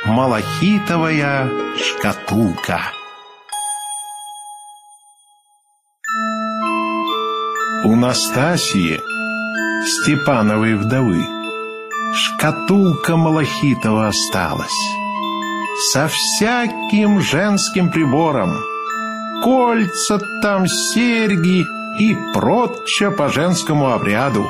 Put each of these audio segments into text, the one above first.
Малахитовая шкатулка. У Настасьи, Степановой вдовы, шкатулка малахитова осталась со всяким женским прибором, кольца там, серьги и прочее по женскому обряду.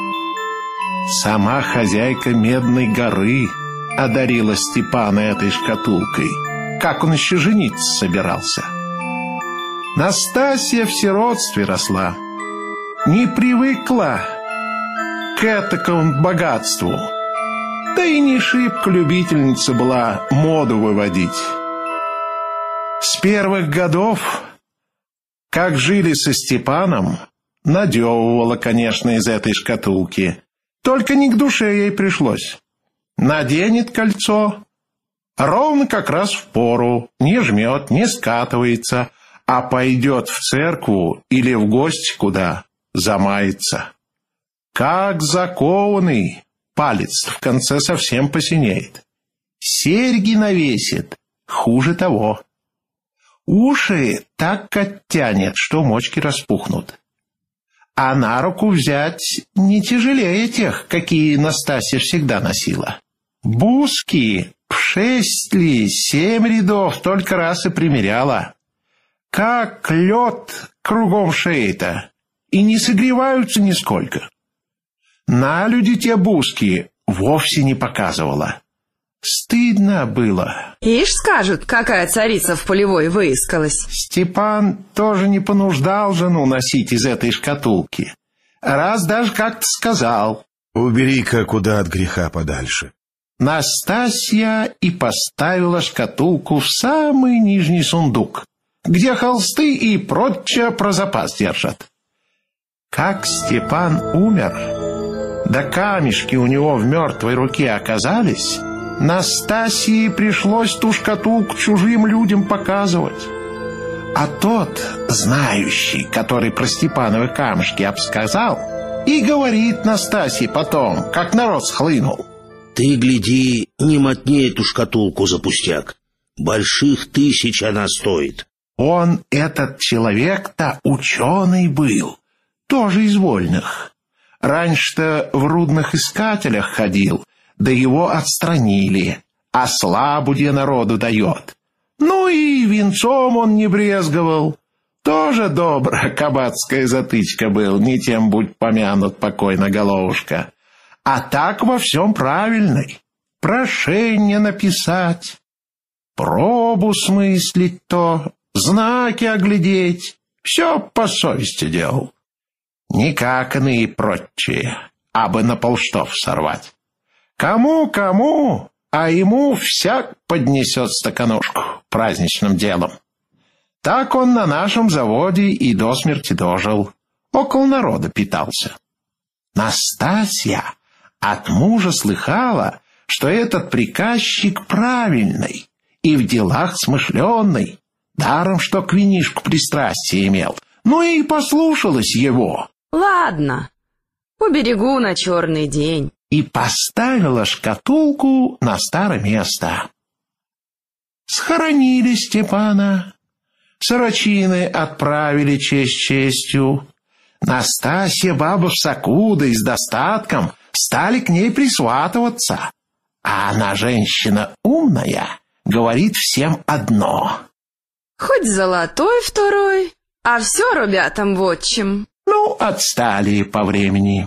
Сама хозяйка Медной горы одарила Степана этой шкатулкой, как он еще жениться собирался. Настасья в сиротстве росла, не привыкла к этакому богатству, да и не шибко любительница была моду выводить. С первых годов, как жили со Степаном, надевывала, конечно, из этой шкатулки, только не к душе ей пришлось. Наденет кольцо, ровно как раз в пору, не жмет, не скатывается, а пойдет в церковь или в гости куда, замается. Как закованный, палец в конце совсем посинеет. Серьги навесит, хуже того. Уши так оттянет, что мочки распухнут. А на руку взять не тяжелее тех, какие Настасья всегда носила. Буски в 6 ли 7 рядов только раз и примеряла. Как лед кругом шеи-то, и не согреваются нисколько. На люди те буски вовсе не показывала. Стыдно было. Ишь, скажут, какая царица в полевой выискалась. Степан тоже не понуждал жену носить из этой шкатулки. Раз даже как-то сказал: «Убери-ка куда от греха подальше». Настасья и поставила шкатулку в самый нижний сундук, где холсты и прочее про запас держат. Как Степан умер, да камешки у него в мертвой руке оказались, Настасье пришлось ту шкатулку чужим людям показывать. А тот, знающий, который про Степановы камешки обсказал, и говорит Настасье потом, как народ схлынул: «Ты, гляди, не мотни эту шкатулку за пустяк. Больших 1000 она стоит». Он, этот человек-то, ученый был, тоже из вольных. Раньше-то в рудных искателях ходил, да его отстранили, а славу где народу дает. Ну и венцом он не брезговал. Тоже добрая кабацкая затычка был, не тем будь помянут покойно головушка. А так во всем правильный. Прошение написать, пробу смыслить то, знаки оглядеть. Все по совести делал. Не как иные прочие, абы на полштов сорвать. Кому-кому, а ему всяк поднесет стаканушку праздничным делом. Так он на нашем заводе и до смерти дожил, около народа питался. Настасья от мужа слыхала, что этот приказчик правильный и в делах смышленный, даром что к винишку пристрастие имел, ну и послушалась его. Ладно, поберегу на черный день. И поставила шкатулку на старое место. Схоронили Степана, сорочины отправили честь честью. Настасья, баба в соку, да и с достатком, стали к ней присватываться. А она, женщина умная, говорит всем одно: хоть золотой второй, а все ребятам вотчим. Ну, отстали по времени.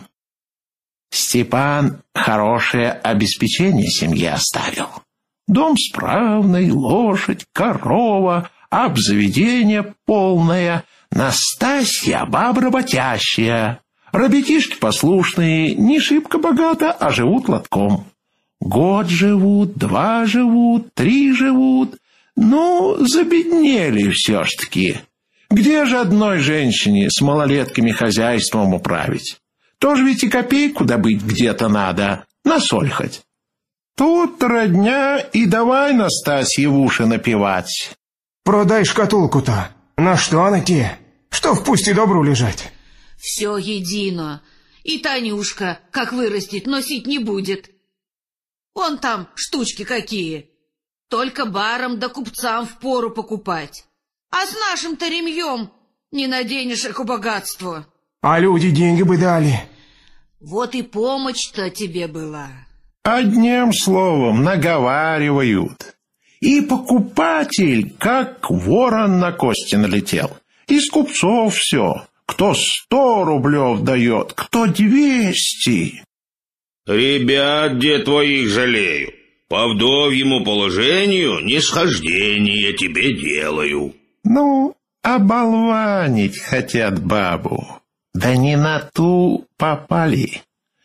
Степан хорошее обеспечение семье оставил. Дом справный, лошадь, корова, обзаведение полное. Настасья баба работящая. Ребятишки послушные, не шибко богато, а живут лотком. Год живут, 2 живут, 3 живут. Ну, забеднели все ж таки. Где же одной женщине с малолетками хозяйством управить? Тоже ведь и копейку добыть где-то надо, на соль хоть. Тут родня и давай Настасье в уши напевать. Продай шкатулку-то. На что она тебе? Что в пусти добру лежать? Все едино. И Танюшка, как вырастет, носить не будет. Вон там штучки какие. только барам да купцам впору покупать. А с нашим-то ремьем не наденешь их богатство. А люди деньги бы дали. Вот и помощь-то тебе была. Одним словом, наговаривают. И покупатель, как ворон на кости налетел. Из купцов все. Кто 100 рублев дает, кто 200. Ребят, где твоих жалею? По вдовьему положению нисхождение тебе делаю. Ну, оболванить хотят бабу. Да не на ту попали.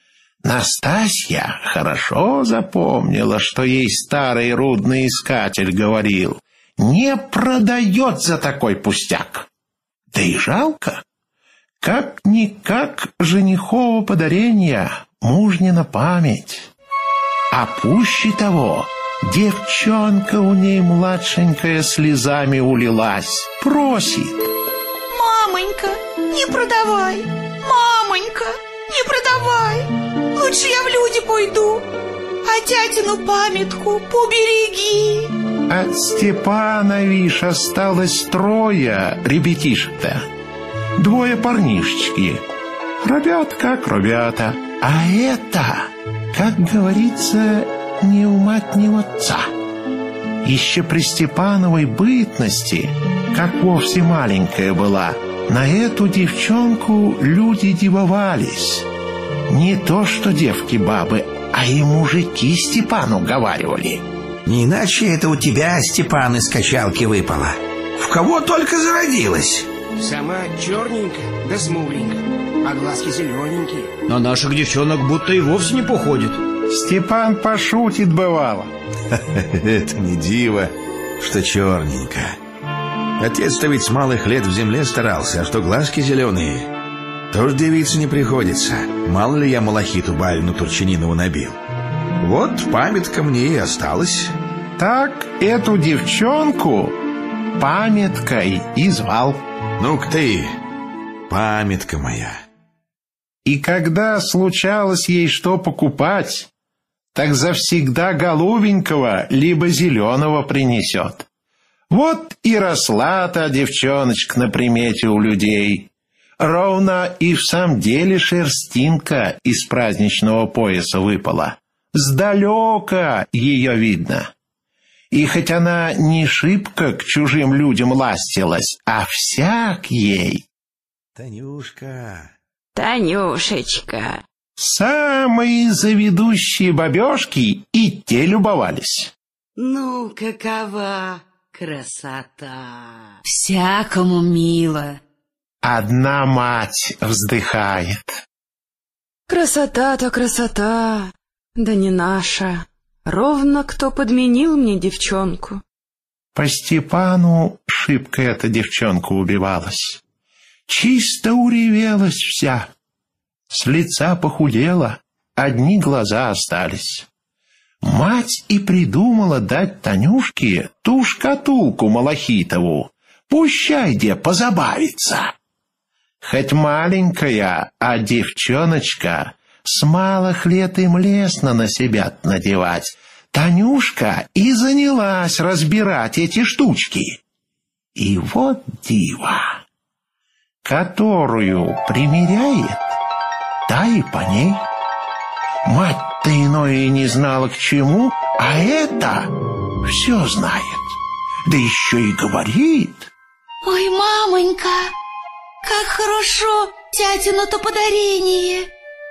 Настасья хорошо запомнила, что ей старый рудный искатель говорил: не продает за такой пустяк. Да и жалко. Как-никак женихово подарение мужнина память. А пуще того, девчонка у ней младшенькая слезами улилась, просит: «Мамонька, не продавай! Мамонька, не продавай! Лучше я в люди пойду, а тятину памятку побереги!» От Степана, вишь, осталось 3 ребятишек-то. 2 парнишечки. Робят как робята. А это, как говорится, ни у мать, ни у отца. Еще при Степановой бытности, как вовсе маленькая была, на эту девчонку люди дивовались. Не то что девки-бабы, а и мужики Степану говаривали: не иначе это у тебя, Степан, из качалки выпало. В кого только зародилась. Сама черненькая, да смугленькая, а глазки зелененькие. На наших девчонок будто и вовсе не походит. Степан пошутит бывало. Это не диво, что черненько. Отец-то ведь с малых лет в земле старался, а что глазки зеленые, тоже девице не приходится. Мало ли я малахиту Бальну Турчининову набил. Вот памятка мне и осталась. Так эту девчонку памяткой и звал. Ну-ка ты, памятка моя. И когда случалось ей что покупать, так завсегда голубенького либо зеленого принесет. Вот и росла та девчоночка на примете у людей. Ровно и в самом деле шерстинка из праздничного пояса выпала. Сдалека ее видно. И хоть она не шибко к чужим людям ластилась, а всяк ей. Танюшка. Танюшечка. Самые заведущие бабешки и те любовались. Ну, какова красота! Всякому мило. Одна мать вздыхает. Красота-то красота, да не наша. Ровно кто подменил мне девчонку. По Степану шибко эта девчонка убивалась. Чисто уревелась вся. С лица похудела, одни глаза остались. Мать и придумала дать Танюшке ту шкатулку малахитову. Пущай где позабавится. Хоть маленькая, а девчоночка, с малых лет им лестно на себя надевать. Танюшка и занялась разбирать эти штучки. И вот диво, которую примеряет, та и по ней. Мать-то иное и не знала к чему, а это все знает. Да еще и говорит: «Ой, мамонька, как хорошо тятину-то подарение!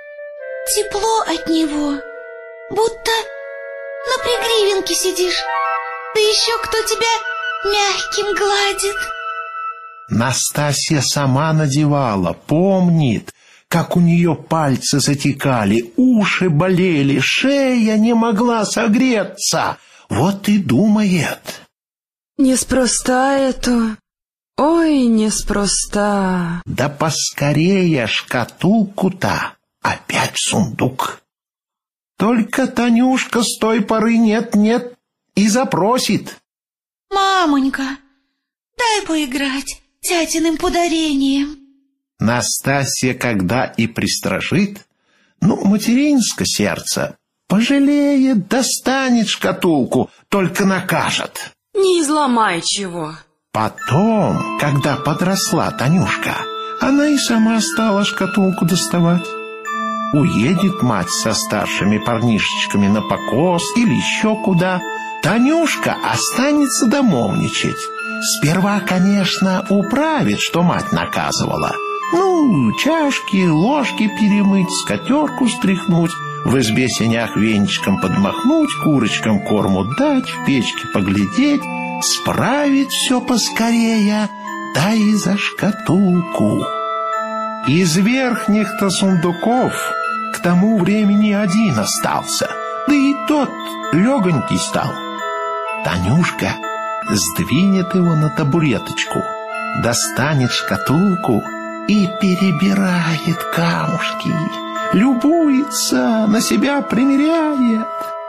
Тепло от него, будто на пригривенке сидишь, да еще кто тебя мягким гладит». Настасья сама надевала, помнит, как у нее пальцы затекали, уши болели, шея не могла согреться. Вот и думает: Неспроста это, ой, неспроста. да поскорее шкатулку-то опять в сундук. Только Танюшка с той поры нет-нет и запросит: «Мамонька, дай поиграть тятиным подарением». Настасья, когда и пристражит, ну, материнское сердце, Пожалеет, достанет шкатулку, только накажет. Не изломай чего. Потом, когда подросла Танюшка, она и сама стала шкатулку доставать. Уедет мать со старшими парнишечками на покос или еще куда, Танюшка останется домовничать. Сперва, конечно, управит, что мать наказывала. Ну, чашки, ложки перемыть, скатерку стряхнуть, в избе сенях венчиком подмахнуть, курочкам корму дать, в печке поглядеть, справить все поскорее, да и за шкатулку. Из верхних-то сундуков к тому времени один остался, да и тот легонький стал. Танюшка сдвинет его на табуреточку, достанет шкатулку и перебирает камушки, любуется, на себя примеряет.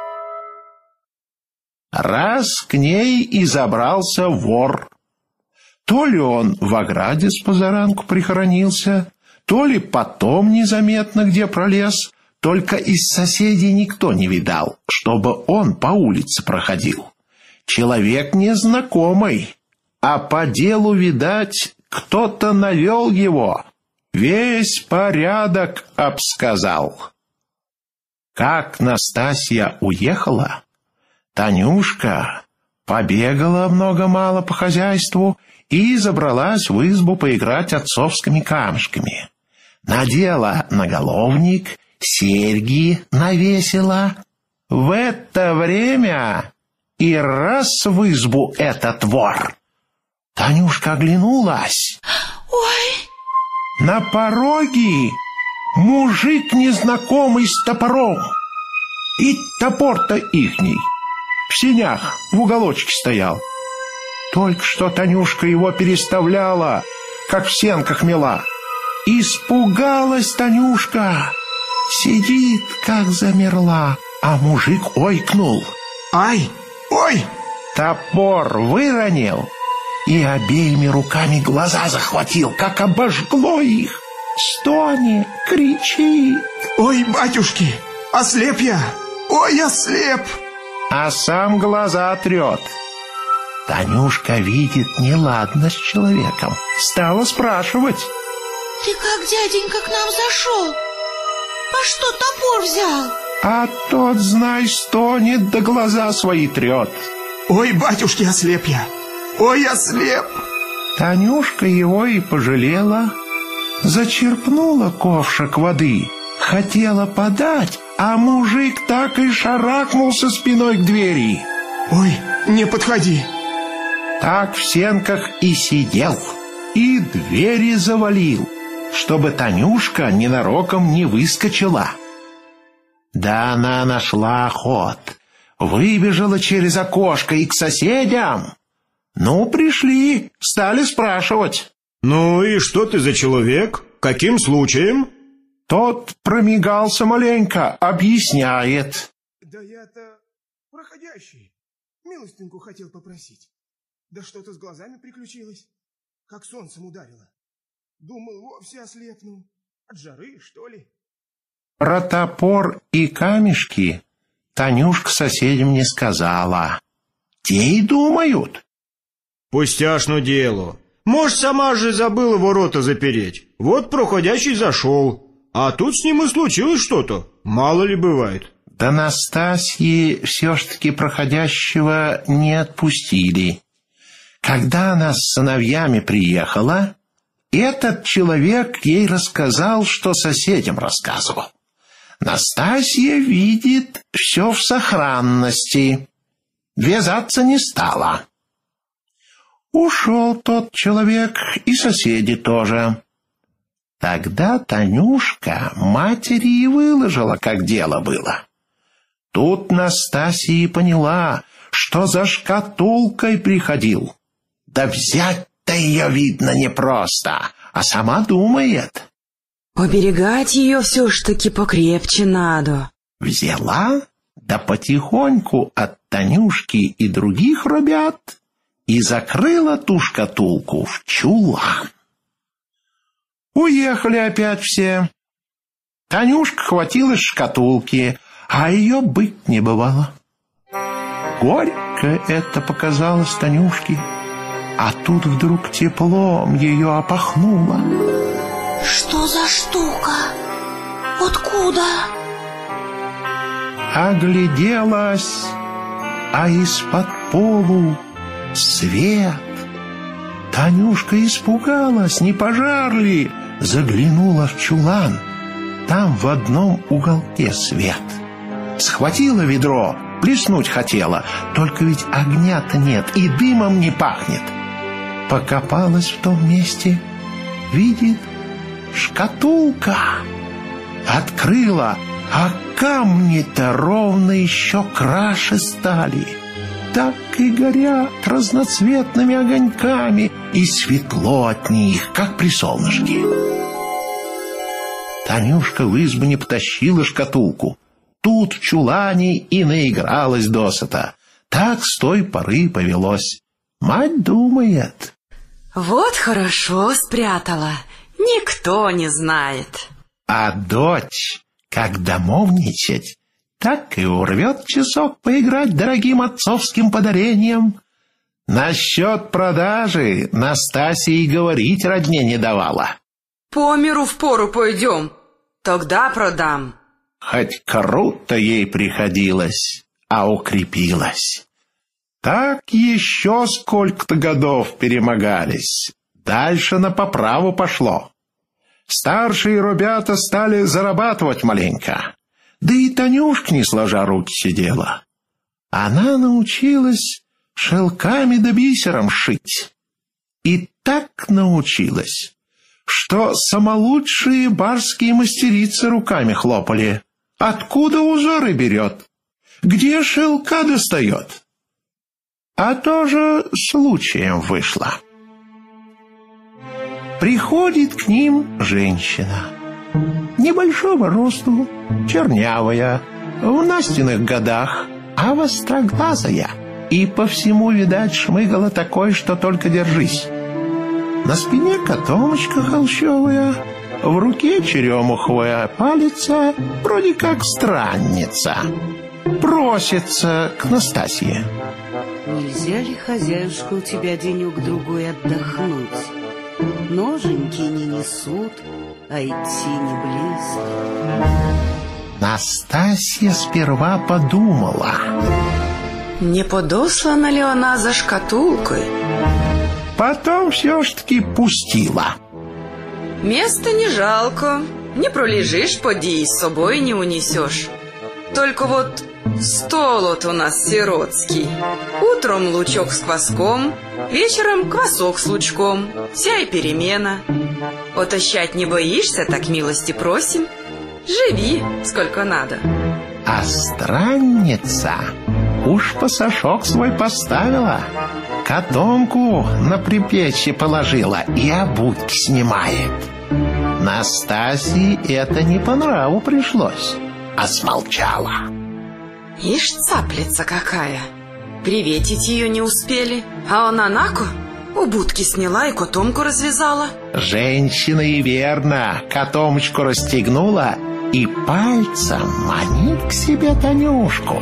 Раз к ней и забрался вор. То ли он в ограде с позаранку прихоронился, то ли потом незаметно где пролез, только из соседей никто не видал, чтобы он по улице проходил. Человек незнакомый, а по делу, видать, кто-то навел его, весь порядок обсказал. Как Настасья уехала, Танюшка побегала много-мало по хозяйству и забралась в избу поиграть отцовскими камешками. Надела наголовник, серьги навесила. В это время и раз в избу этот вор. Танюшка оглянулась. Ой! На пороге мужик незнакомый с топором. И топор-то ихний в сенях в уголочке стоял. Только что Танюшка его переставляла, как в сенках мела. Испугалась Танюшка, сидит, как замерла, а мужик ойкнул. Ай! Ой! Топор выронил и обеими руками глаза захватил, как обожгло их. Стонет, кричит. Ой, батюшки, ослеп я! Ой, ослеп! А сам глаза трет. Танюшка видит неладно с человеком. Стала спрашивать. Ты как, дяденька, к нам зашел? А что топор взял? А тот, знай, стонет, да глаза свои трет. Ой, батюшки, ослеп я! Ой, ослеп! Танюшка его и пожалела. Зачерпнула ковшик воды, хотела подать, а мужик так и шарахнулся спиной к двери. Ой, не подходи! Так в сенках и сидел, и двери завалил, чтобы Танюшка ненароком не выскочила. Да она нашла ход, выбежала через окошко и к соседям. Ну, пришли, стали спрашивать. Ну и что ты за человек? Каким случаем? Тот промигался маленько, объясняет. Да я-то проходящий, милостинку хотел попросить. Да что-то с глазами приключилось, как солнцем ударило. Думал, вовсе ослепну. От жары, что ли? Про топор и камешки Танюшка соседям не сказала. Те и думают. Пустяшно дело. Может, сама же забыла ворота запереть. Вот проходящий зашел. А тут с ним и случилось что-то. Мало ли бывает. Да Настасьи все ж таки проходящего не отпустили. Когда она с сыновьями приехала, этот человек ей рассказал, что соседям рассказывал. Настасья видит все в сохранности. Ввязаться не стала. Ушел тот человек, и соседи тоже. Тогда Танюшка матери и выложила, как дело было. Тут Настасья и поняла, что за шкатулкой приходил. Да взять-то ее, видно, непросто, а сама думает. Поберегать ее все ж таки покрепче надо. Взяла, да потихоньку от Танюшки и других ребят и закрыла ту шкатулку в чулан. Уехали опять все. Танюшка хватилась шкатулки, а ее быть не бывало. Горько это показалось Танюшке, а тут вдруг теплом ее опахнуло. Что за штука? Откуда? Огляделась, а из-под полу свет. Танюшка испугалась, не пожар ли, заглянула в чулан. Там в одном уголке свет. Схватила ведро, плеснуть хотела, только ведь огня-то нет и дымом не пахнет. Покопалась в том месте, видит, шкатулка. Открыла, а камни-то ровно еще краше стали. Так и горят разноцветными огоньками, и светло от них, как при солнышке. Танюшка в избу не потащила шкатулку. Тут в чулане и наигралась досыта. Так с той поры повелось. Мать думает: вот хорошо спрятала, никто не знает. А дочь, как домовничать, так и урвет часок поиграть дорогим отцовским подарением. Насчет продажи Настасья и говорить родне не давала. По миру в пору пойдем, тогда продам. Хоть круто ей приходилось, а укрепилась. Так еще сколько-то годов перемогались. Дальше на поправу пошло. Старшие ребята стали зарабатывать маленько. Да и Танюшка, не сложа руки, сидела. Она научилась шелками да бисером шить. И так научилась, что самолучшие барские мастерицы руками хлопали. Откуда узоры берет? Где шелка достает? А тоже случаем вышло. Приходит к ним женщина. Небольшого росту, чернявая, в Настиных годах, а востроглазая. И по всему, видать, шмыгала такой, что только держись. На спине котомочка холщовая, в руке черемуховая палица, вроде как странница. Просится к Настасье. Нельзя ли, хозяюшка, у тебя денек-другой отдохнуть? Ноженьки не несут, а идти не близко. Настасья сперва подумала: не подослана ли она за шкатулкой? Потом все ж таки пустила. Места не жалко, не пролежишь, поди, и с собой не унесешь. Только вот стол вот у нас сиротский. Утром лучок с кваском, вечером квасок с лучком. Вся и перемена. Отощать не боишься, так милости просим. Живи, сколько надо. А странница уж пасашок свой поставила, котомку на припечье положила и обутки снимает. Настасье это не по нраву пришлось, а смолчала. Ишь, цаплица какая. Приветить ее не успели, а она нако убутки сняла и котомку развязала. Женщина и верно котомочку расстегнула и пальцем манит к себе Танюшку.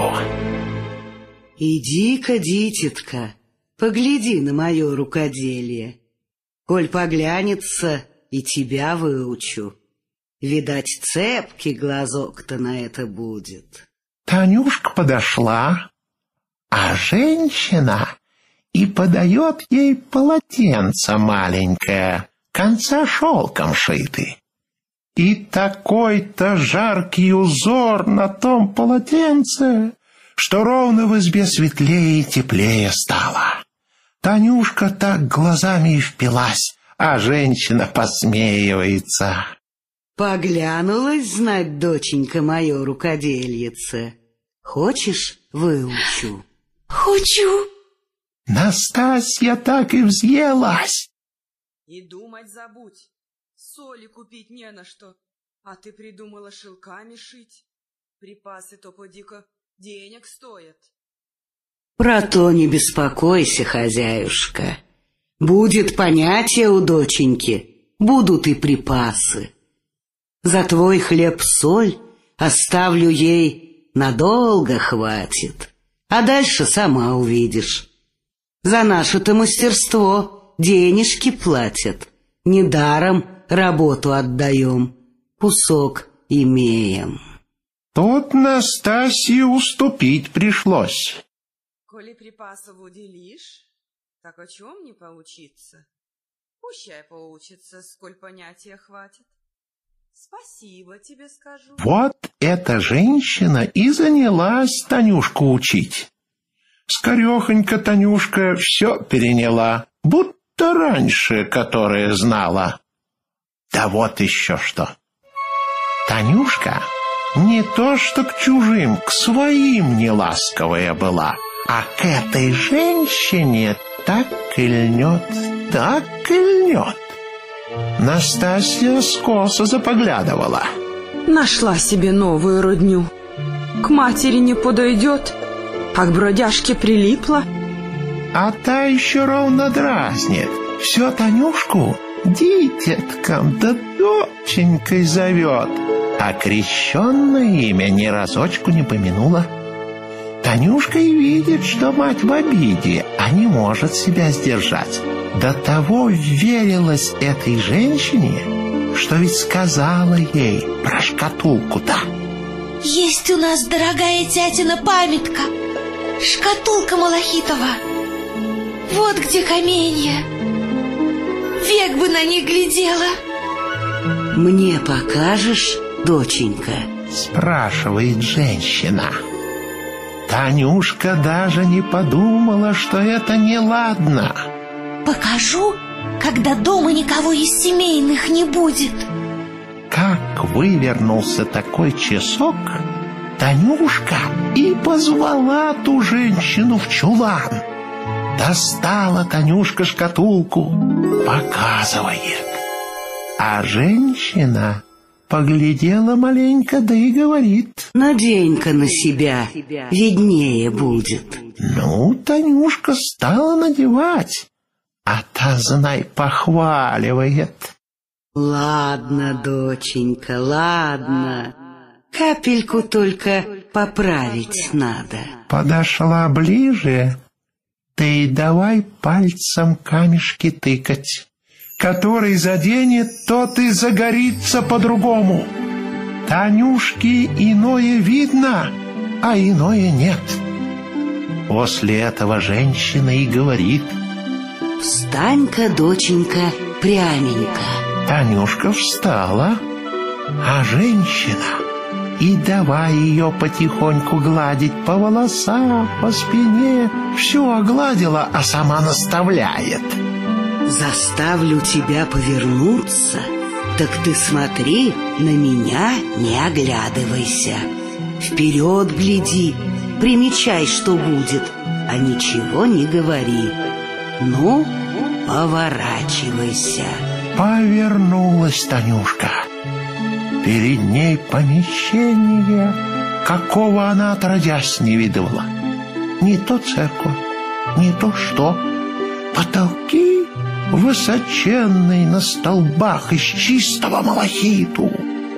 Иди-ка, дитятка, погляди на мое рукоделие. Коль поглянется, и тебя выучу. Видать, цепкий глазок-то на это будет. Танюшка подошла, а женщина и подает ей полотенце маленькое, конца шелком шиты. И такой-то жаркий узор на том полотенце, что ровно в избе светлее и теплее стало. Танюшка так глазами и впилась, а женщина посмеивается. Поглянулась, знать, доченька, мое рукодельице. Хочешь, выучу? Хочу. Настасья так и взъелась. И думать забудь. Соли купить не на что. А ты придумала шелками шить. Припасы-то поди-ка денег стоят. Про то не беспокойся, хозяюшка. Будет понятие у доченьки, будут и припасы. За твой хлеб-соль оставлю ей надолго хватит, а дальше сама увидишь. За наше-то мастерство денежки платят, недаром работу отдаем, кусок имеем. Тут Настасье уступить пришлось. Коли припасов уделишь, так о чем не поучиться? Пущай поучится, сколь понятия хватит. Спасибо тебе скажу. Вот эта женщина и занялась Танюшку учить. Скорехонько Танюшка все переняла, будто раньше, которая знала. Да вот еще что. Танюшка не то что к чужим, к своим неласковая была, а к этой женщине так и льнет, так и льнет. Настасья скосо запоглядывала. Нашла себе новую родню. К матери не подойдет, а к бродяжке прилипла. А та еще ровно дразнит. Все Танюшку дитятком да доченькой зовет, а крещенное имя ни разочку не помянула. Танюшка и видит, что мать в обиде, а не может себя сдержать. До того верилась этой женщине, что ведь сказала ей про шкатулку-то. Есть у нас, дорогая тятина, памятка. Шкатулка малахитова. Вот где каменья. Век бы на них глядела. Мне покажешь, доченька? Спрашивает женщина. Танюшка даже не подумала, что это неладно. Покажу, когда дома никого из семейных не будет. Как вывернулся такой часок, Танюшка и позвала ту женщину в чулан. Достала Танюшка шкатулку, показывает. А женщина поглядела маленько, да и говорит: надень-ка на себя, виднее будет. Ну, Танюшка стала надевать, а та, знай, похваливает. Ладно, доченька, ладно. Капельку только поправить надо. Подошла ближе, ты давай пальцем камешки тыкать. Который заденет, тот и загорится по-другому. Танюшке иное видно, а иное нет. После этого женщина и говорит: встань-ка, доченька, пряменько. Танюшка встала, а женщина и давай ее потихоньку гладить по волосам, по спине. Все огладила, а сама наставляет. Заставлю тебя повернуться, так ты смотри, на меня не оглядывайся. Вперед гляди, примечай, что будет, а ничего не говори. Ну, поворачивайся. Повернулась Танюшка. Перед ней помещение, какого она отродясь не видывала. Не то церковь, не то что. Потолки высоченные на столбах из чистого малахиту.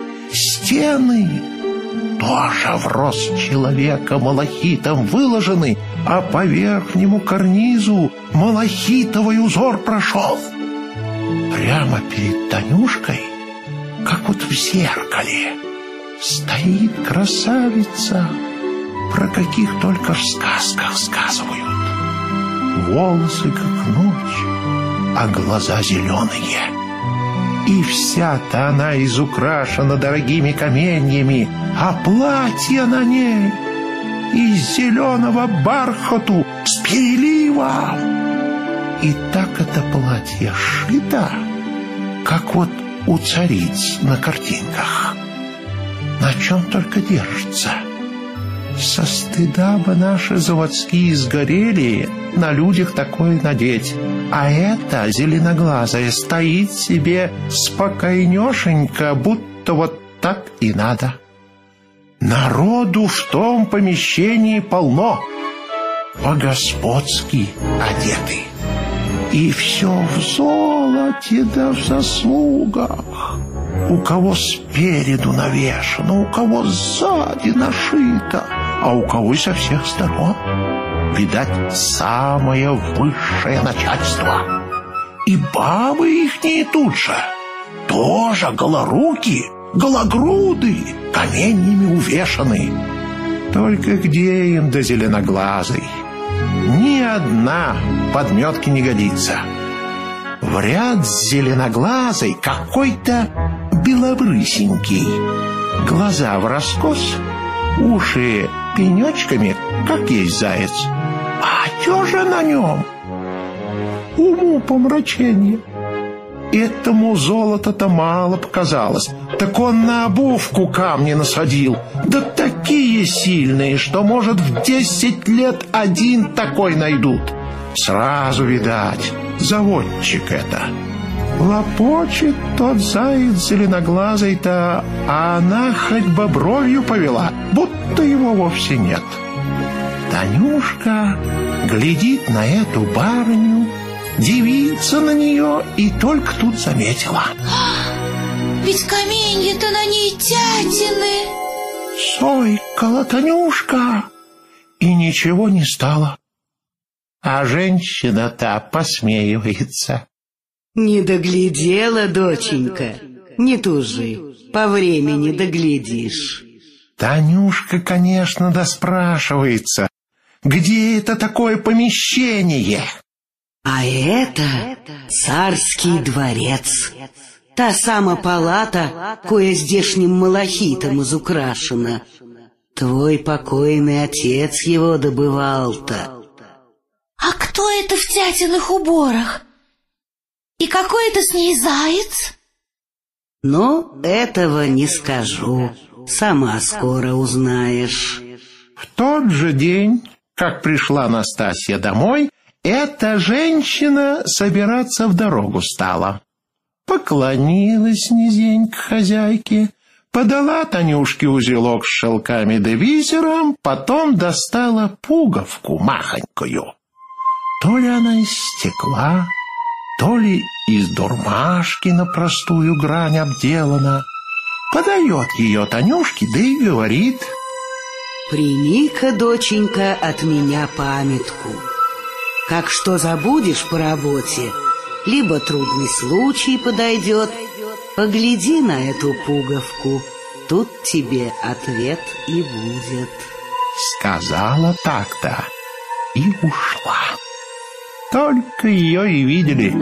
Стены тоже в рост человека малахитом выложены, а по верхнему карнизу малахитовый узор прошел. Прямо перед Танюшкой, как вот в зеркале, стоит красавица, про каких только в сказках сказывают. Волосы как ночь, а глаза зеленые. И вся-то она изукрашена дорогими каменьями, а платье на ней из зеленого бархату с переливом. И так это платье сшито, как вот у цариц на картинках. На чем только держится. Со стыда бы наши заводские сгорели на людях такое надеть. А эта зеленоглазая стоит себе спокойнёшенько, будто вот так и надо. Народу в том помещении полно, по-господски одеты. И все в золоте да в заслугах. У кого спереду навешано, у кого сзади нашито, а у кого и со всех сторон. Видать, самое высшее начальство. И бабы ихние тут же, тоже голоруки, гологруды, каменьями увешаны. Только где им до зеленоглазой? Ни одна подметки не годится. В ряд с зеленоглазой какой-то белобрысенький. Глаза враскос, уши пенечками, как есть заяц. А чё же на нем? Уму помрачение. Этому золото-то мало показалось. Так он на обувку камни насадил. Да такие сильные, что, может, в 10 лет один такой найдут. Сразу видать, заводчик это. Лопочет тот заяц зеленоглазый-то, а она хоть бы бровью повела, будто его вовсе нет. Танюшка глядит на эту барыню, дивится на нее и только тут заметила. Ведь каменья-то на ней тятины. Сойкала Танюшка, и ничего не стало. А женщина-то посмеивается. Не доглядела, доченька. Не тужи, по времени доглядишь. Танюшка, конечно, доспрашивается, где это такое помещение? А это царский дворец. Та сама палата, кое здешним малахитом изукрашена. Твой покойный отец его добывал-то. А кто это в тятиных уборах? И какой это с ней заяц? Но этого не скажу. Сама скоро узнаешь. В тот же день, как пришла Настасья домой, эта женщина собираться в дорогу стала. Поклонилась низенько хозяйке, подала Танюшке узелок с шелками да бисером, потом достала пуговку махонькую. То ли она из стекла, то ли из дурмашки на простую грань обделана. Подает ее Танюшке, да и говорит: «Прими-ка, доченька, от меня памятку. Как что забудешь по работе, либо трудный случай подойдет, погляди на эту пуговку, тут тебе ответ и будет». Сказала так-то и ушла. Только ее и видели.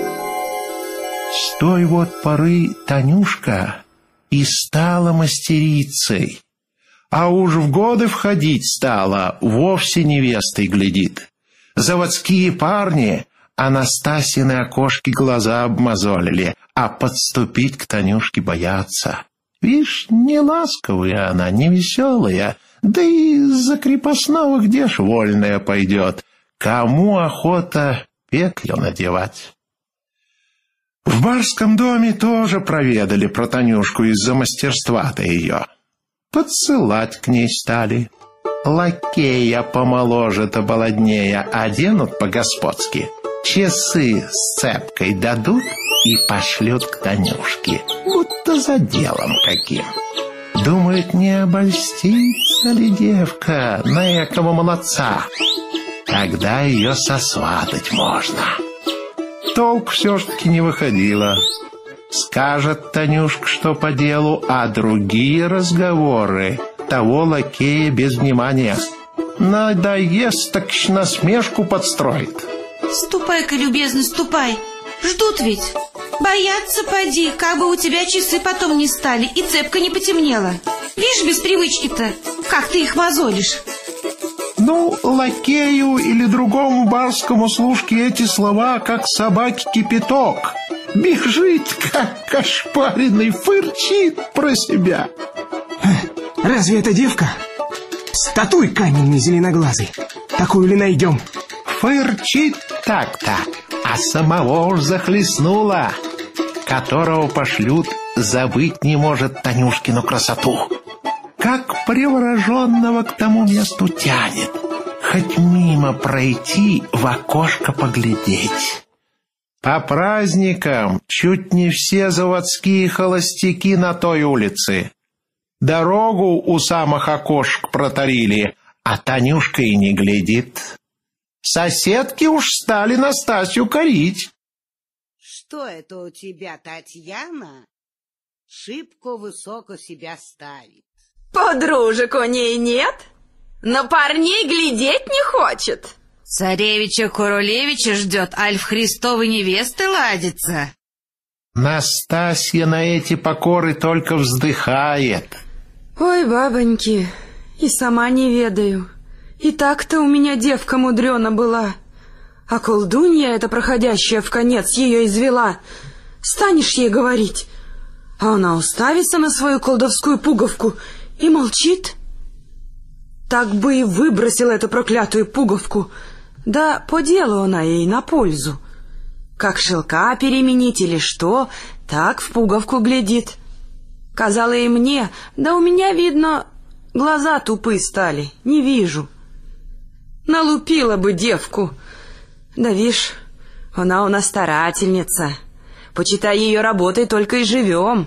С той вот поры Танюшка и стала мастерицей, а уж в годы входить стала, вовсе невестой глядит. Заводские парни Анастасины окошки глаза обмозолили, а подступить к Танюшке боятся. Вишь, не ласковая она, не веселая, да и за крепостного где ж вольная пойдет. Кому охота пекло надевать? В барском доме тоже проведали про Танюшку из-за мастерства-то ее. Подсылать к ней стали. Лакея помоложе-то балоднее оденут по-господски, часы с цепкой дадут и пошлют к Танюшке, будто за делом каким. Думают, не обольстится ли девка на экого молодца. Тогда ее сосватать можно. Толк все ж таки не выходило. Скажет Танюшка, что по делу, а другие разговоры того лакея без внимания. Надоест, так насмешку подстроит. Ступай-ка, любезный, ступай. Ждут ведь. Боятся, поди, как бы у тебя часы потом не стали и цепка не потемнела. Видишь, без привычки-то, как ты их мозолишь. Ну, лакею или другому барскому служке эти слова, как собаке кипяток. Бежит, как ошпаренный, фырчит про себя. Разве это девка? Статуй каменный зеленоглазый. Такую ли найдем? Фырчит так-то, а самого уж захлестнула. Которого пошлют, забыть не может Танюшкину красоту. Как привороженного к тому месту тянет. Хоть мимо пройти, в окошко поглядеть. По праздникам чуть не все заводские холостяки на той улице. Дорогу у самых окошек протарили, а Танюшка и не глядит. Соседки уж стали Настасью корить. Что это у тебя, Татьяна? Шибко высоко себя ставит. Подружек у ней нет? На парней глядеть не хочет. Царевича-королевича ждет, аль в Христовой невесты ладится. Настасья на эти покоры только вздыхает. Ой, бабоньки, и сама не ведаю. И так-то у меня девка мудрена была. А колдунья эта проходящая в конец ее извела. Станешь ей говорить, а она уставится на свою колдовскую пуговку и молчит. Так бы и выбросила эту проклятую пуговку. Да по делу она ей на пользу. Как шелка переменить или что, так в пуговку глядит. Казала и мне, да у меня, видно, глаза тупы стали, не вижу. Налупила бы девку. Да вишь, она у нас старательница. Почитай, ее работой только и живем.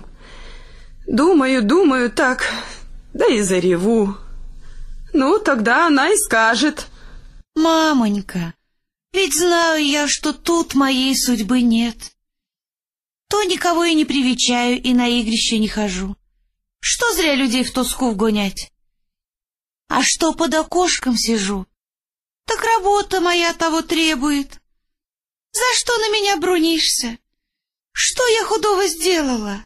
Думаю так, да и зареву. Ну, тогда она и скажет. Мамонька, ведь знаю я, что тут моей судьбы нет. То никого и не привечаю, и на игрище не хожу. Что зря людей в тоску вгонять? А что под окошком сижу, так работа моя того требует. За что на меня брунишься? Что я худого сделала?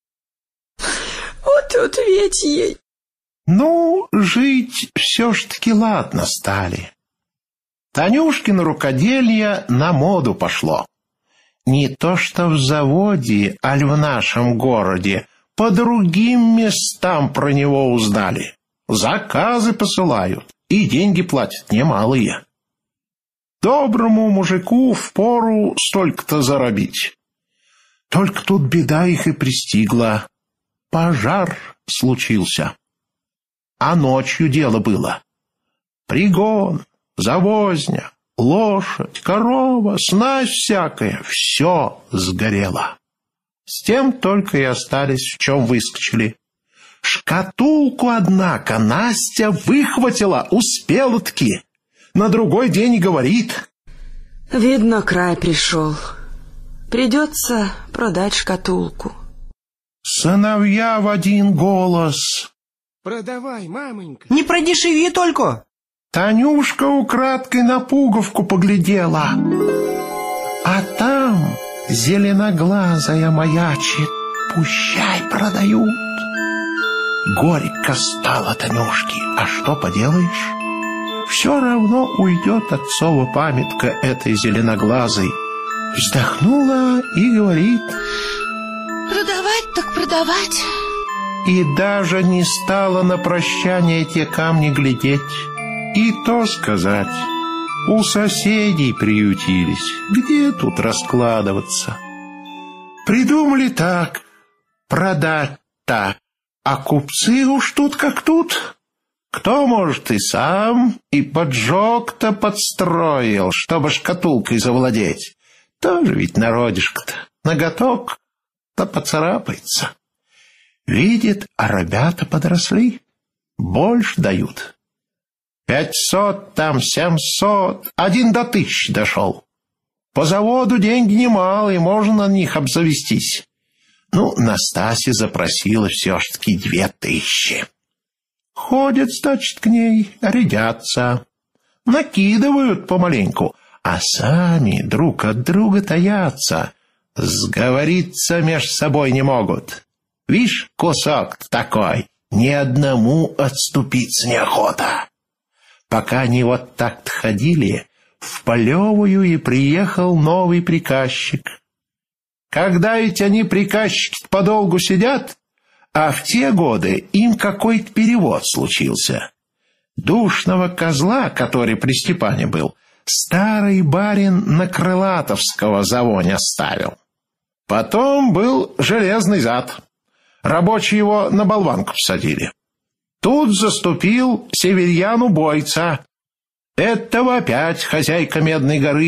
Вот ответь ей. Ну, жить все ж таки ладно стали. Танюшкино рукоделье на моду пошло. Не то что в заводе, аль в нашем городе, по другим местам про него узнали. Заказы посылают, и деньги платят немалые. Доброму мужику впору столько-то заробить. Только тут беда их и пристигла. Пожар случился. А ночью дело было. Пригон, завозня, лошадь, корова, снасть всякая — все сгорело. С тем только и остались, в чем выскочили. Шкатулку, однако, Настя выхватила, успела-таки. На другой день и говорит: видно, край пришел. Придется продать шкатулку. Сыновья в один голос: продавай, мамонька. Не продешеви только. Танюшка украдкой на пуговку поглядела, а там зеленоглазая маячит: пущай продают. Горько стало Танюшке, а что поделаешь? Все равно уйдет отцова памятка этой зеленоглазой. Вздохнула и говорит: продавать так продавать. И даже не стала на прощание те камни глядеть. И то сказать, у соседей приютились, где тут раскладываться? Придумали так, продать так, а купцы уж тут как тут. Кто, может, и сам, и поджог-то подстроил, чтобы шкатулкой завладеть. Тоже ведь народишко-то, ноготок-то поцарапается. Видит, а ребята подросли, больше дают. 500, там 700, 1 до 1000 дошел. По заводу деньги немалые, можно на них обзавестись. Ну, Настасья запросила все ж таки 2000. Ходят, значит, к ней, рядятся, накидывают помаленьку, а сами друг от друга таятся, сговориться меж собой не могут. Вишь, кусок такой, ни одному отступиться неохота. Пока они вот так-то ходили, в Полевую и приехал новый приказчик. Когда ведь они, приказчики, подолгу сидят, а в те годы им какой-то перевод случился. Душного козла, который при Степане был, старый барин на Крылатовского завоне оставил. Потом был железный зад. Рабочие его на болванку посадили. Тут заступил северьяну бойца. Этого опять хозяйка Медной горы в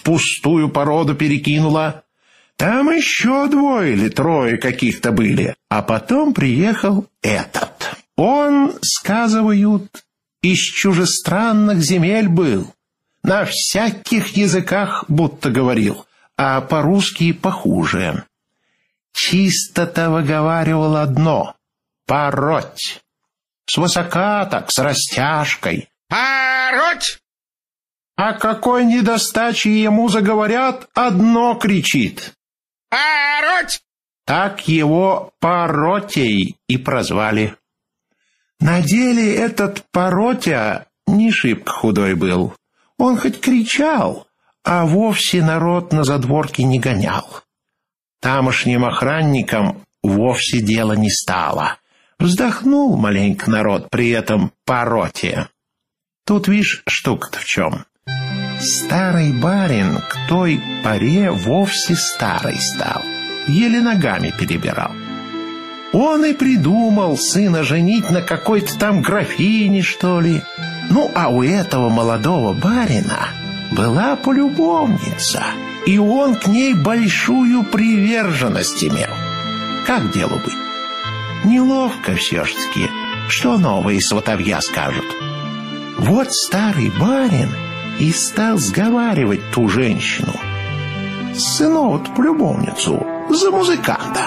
пустую породу перекинула. Там еще 2 или 3 каких-то были. А потом приехал этот. Он, сказывают, из чужестранных земель был. На всяких языках будто говорил, а по-русски похуже. Чисто-то выговаривал одно — пороть. Свысока так, с растяжкой. Пороть! А какой недостачи ему заговорят, одно кричит. Пороть! Так его Паротей и прозвали. На деле этот Паротя не шибко худой был. Он хоть кричал, а вовсе народ на задворки не гонял. Тамошним охранникам вовсе дела не стало. Вздохнул маленько народ при этом Пароте. Тут, видишь, штука-то в чем. Старый барин к той поре вовсе старый стал, еле ногами перебирал. Он и придумал сына женить на какой-то там графине, что ли. Ну, а у этого молодого барина была полюбовница, и он к ней большую приверженность имел. Как делу быть? Неловко все-таки, что новые сватовья скажут. Вот старый барин и стал сговаривать ту женщину, сынову-то полюбовницу, за музыканта.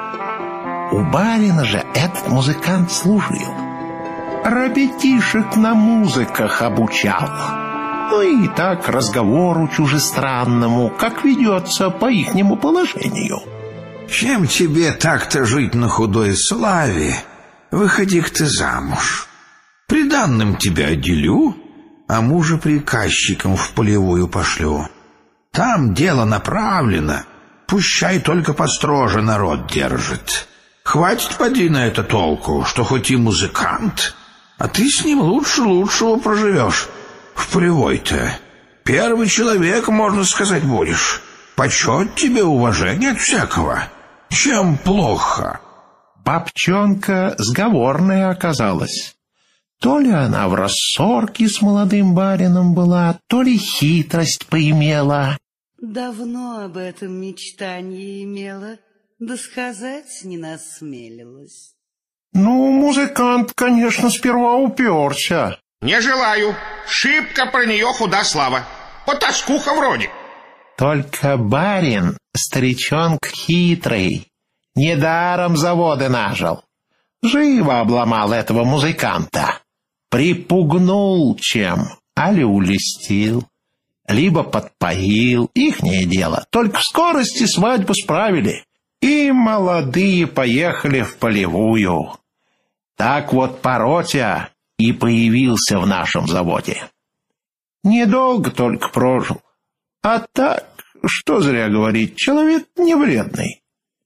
У барина же этот музыкант служил, ребятишек на музыках обучал. Ну и так разговору чужестранному, как ведется по ихнему положению. Чем тебе так-то жить на худой славе? Выходи-ка ты замуж. Приданным тебя отделю, а мужа приказчиком в полевую пошлю. Там дело направлено, пущай только построже народ держит. Хватит поди на это толку, что хоть и музыкант, а ты с ним лучше лучшего проживешь. В полевой-то первый человек, можно сказать, будешь. Почет тебе, уважение от всякого. Чем плохо? Бабчонка сговорная оказалась. То ли она в рассорке с молодым барином была, то ли хитрость поимела. Давно об этом мечтание имела, да сказать не насмелилась. Ну, музыкант, конечно, сперва уперся. Не желаю. Шибко про нее худа слава. Потаскуха вроде. Только барин, старичонка хитрый, недаром заводы нажил. Живо обломал этого музыканта. Припугнул чем, али улестил, либо подпоил, ихнее дело. Только в скорости свадьбу справили, и молодые поехали в полевую. Так вот Паротя и появился в нашем заводе. Недолго только прожил, а так, что зря говорить, человек не вредный.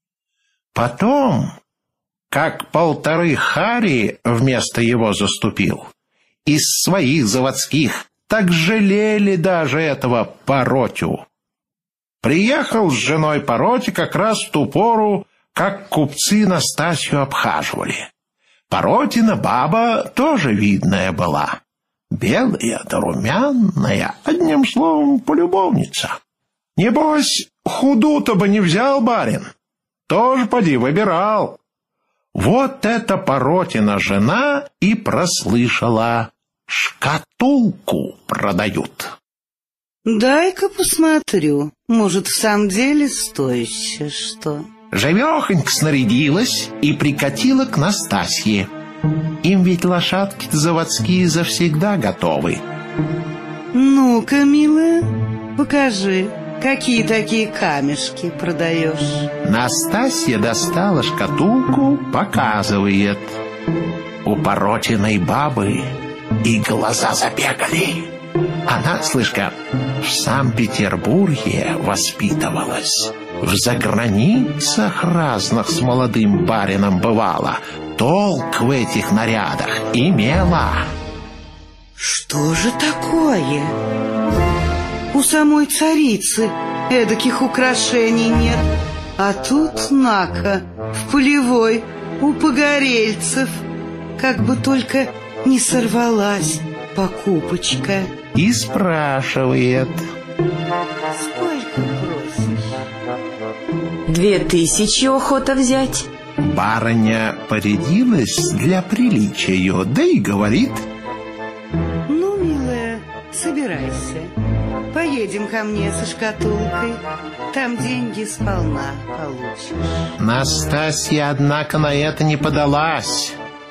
Потом, как 1,5 хари вместо его заступил, из своих заводских так жалели даже этого Паротю. Приехал с женой Пароти как раз в ту пору, как купцы Настасью обхаживали. Паротина баба тоже видная была. Белая да румяная, одним словом, полюбовница. Небось, худу-то бы не взял барин. Тоже поди выбирал. Вот эта Паротина жена и прослышала: шкатулку продают. Дай-ка посмотрю, может, в самом деле стоящее что. Живехонько снарядилась и прикатила к Настасье. Им ведь лошадки-то заводские завсегда готовы. Ну-ка, милая, покажи, какие такие камешки продаешь. Настасья достала шкатулку, показывает. У Паротиной бабы и глаза забегали. Она, слышка, в Санкт-Петербурге воспитывалась. В заграницах разных с молодым барином бывала. Толк в этих нарядах имела. Что же такое? У самой царицы эдаких украшений нет. А тут, на-ка, в полевой, у погорельцев. Как бы только не сорвалась покупочка. И спрашивает: Сколько просишь? 2000 охота взять. Барыня порядилась для приличия, да и говорит: Ну, милая, собирайся. Поедем ко мне со шкатулкой. Там деньги сполна получишь. Настасья, однако, на это не подалась.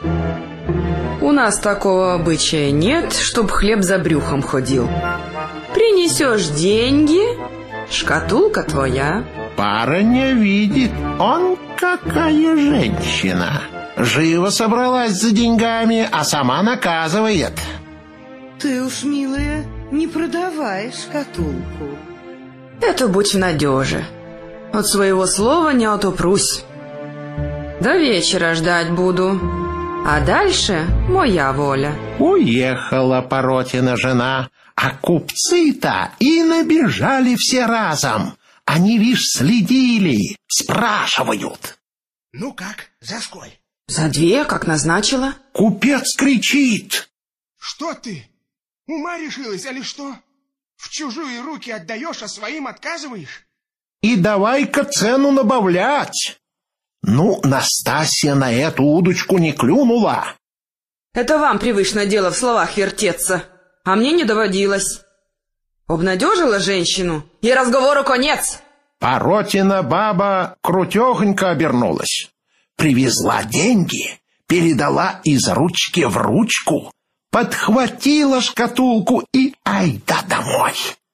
У нас такого обычая нет, чтоб хлеб за брюхом ходил. Принесешь деньги, шкатулка твоя. Барыня видит, он какая женщина. Живо собралась за деньгами, а сама наказывает. Ты уж, милая, не продавай шкатулку. Это будь в надеже. От своего слова не отопрусь. До вечера ждать буду. А дальше моя воля. Уехала Паротина жена, а купцы-то и набежали все разом. Они, вишь, следили, спрашивают. Ну как, за сколь? За 2, как назначила. Купец кричит: Что ты? Ума решилась, али что? В чужие руки отдаешь, а своим отказываешь? И давай-ка цену набавлять. Ну, Настасья на эту удочку не клюнула. Это вам привычно дело в словах вертеться, а мне не доводилось. Обнадежила женщину, и разговору конец. Паротина баба крутехонько обернулась. Привезла деньги, передала из ручки в ручку, подхватила шкатулку и айда домой.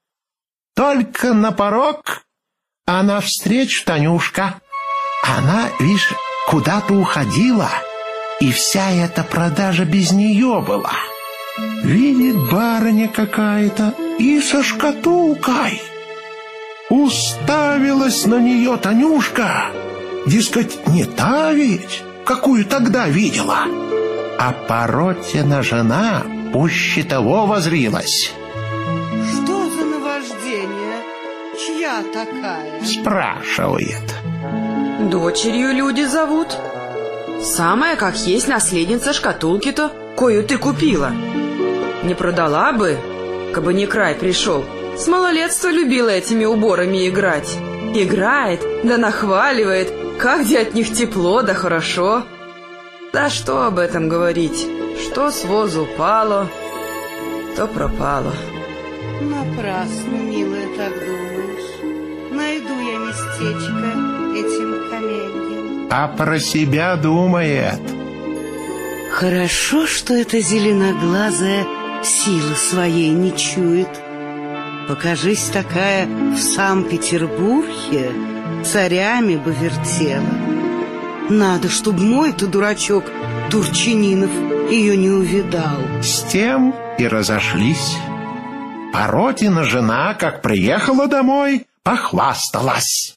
Только на порог, а навстречу Танюшка. Она, видишь, куда-то уходила, и вся эта продажа без нее была. Видит барыня какая-то и со шкатулкой. Уставилась на нее Танюшка. Дескать, не та ведь, какую тогда видела. А Паротина жена пуще того возрилась. Что за наваждение? Чья такая? Спрашивает. Дочерью люди зовут. Самая, как есть, наследница шкатулки-то, кою ты купила. Не продала бы, кабы не край пришел. С малолетства любила этими уборами играть. Играет, да нахваливает, как где от них тепло да хорошо. Да что об этом говорить? Что с возу упало, то пропало. Напрасно, милая, так думаешь. Найду я местечко этим каменьям. А про себя думает. Хорошо, что эта зеленоглазая силы своей не чует. Покажись такая в Санкт-Петербурге, царями бы вертела. Надо, чтоб мой-то дурачок Турчининов ее не увидал. С тем и разошлись. Паротина жена, как приехала домой, похвасталась.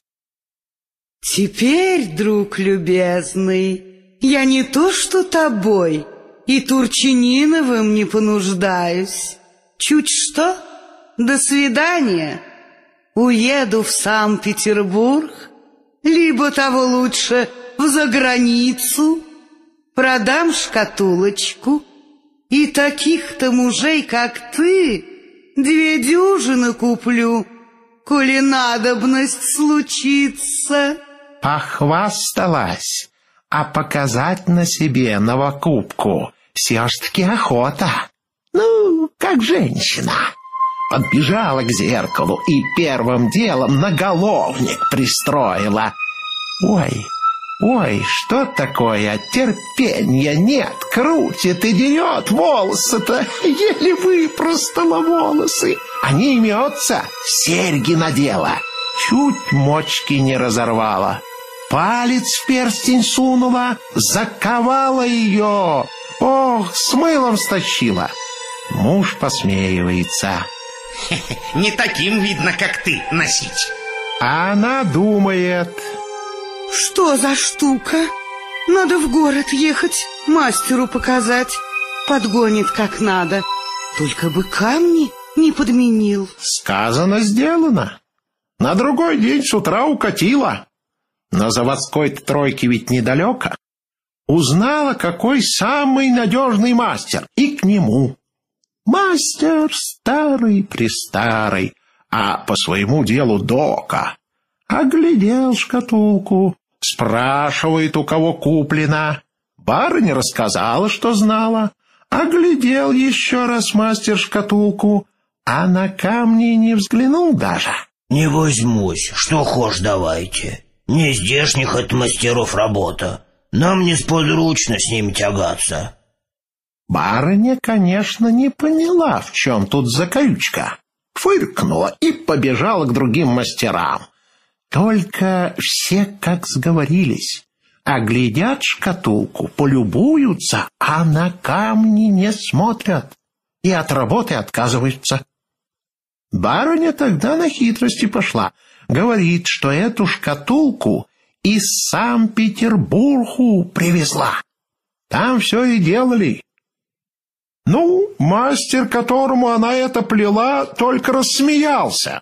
Теперь, друг любезный, я не то что тобой, и Турчининовым не понуждаюсь. Чуть что, до свидания. Уеду в Санкт-Петербург, либо того лучше в заграницу, продам шкатулочку, и таких-то мужей, как ты, 2 дюжины куплю, коли надобность случится. Похвасталась, а показать на себе новокупку все ж таки охота. Ну, как женщина. Подбежала к зеркалу и первым делом наголовник пристроила. Ой, что такое? Терпенья нет, крутит и дерет волосы-то. Еле выпростала волосы. А не имется, серьги надела. Чуть мочки не разорвала. Палец в перстень сунула, заковала ее. Ох, с мылом стащила. Муж посмеивается. Не таким видно, как ты, носить. А она думает. Что за штука? Надо в город ехать, мастеру показать. Подгонит как надо. Только бы камни не подменил. Сказано, сделано. На другой день с утра укатила. На заводской-то тройке ведь недалеко. Узнала, какой самый надежный мастер, и к нему. Мастер старый-престарый, а по своему делу дока. Оглядел шкатулку, спрашивает, у кого куплена. Барыня рассказала, что знала. Оглядел еще раз мастер шкатулку, а на камни не взглянул даже. Не возьмусь, что хошь давайте. Не здешних от мастеров работа. Нам несподручно с ними тягаться. Барыня, конечно, не поняла, в чем тут закорючка. Фыркнула и побежала к другим мастерам. Только все как сговорились. Оглядят шкатулку, полюбуются, а на камни не смотрят и от работы отказываются. Барыня тогда на хитрости пошла. Говорит, что эту шкатулку из Санкт-Петербургу привезла. Там все и делали. Ну, мастер, которому она это плела, только рассмеялся.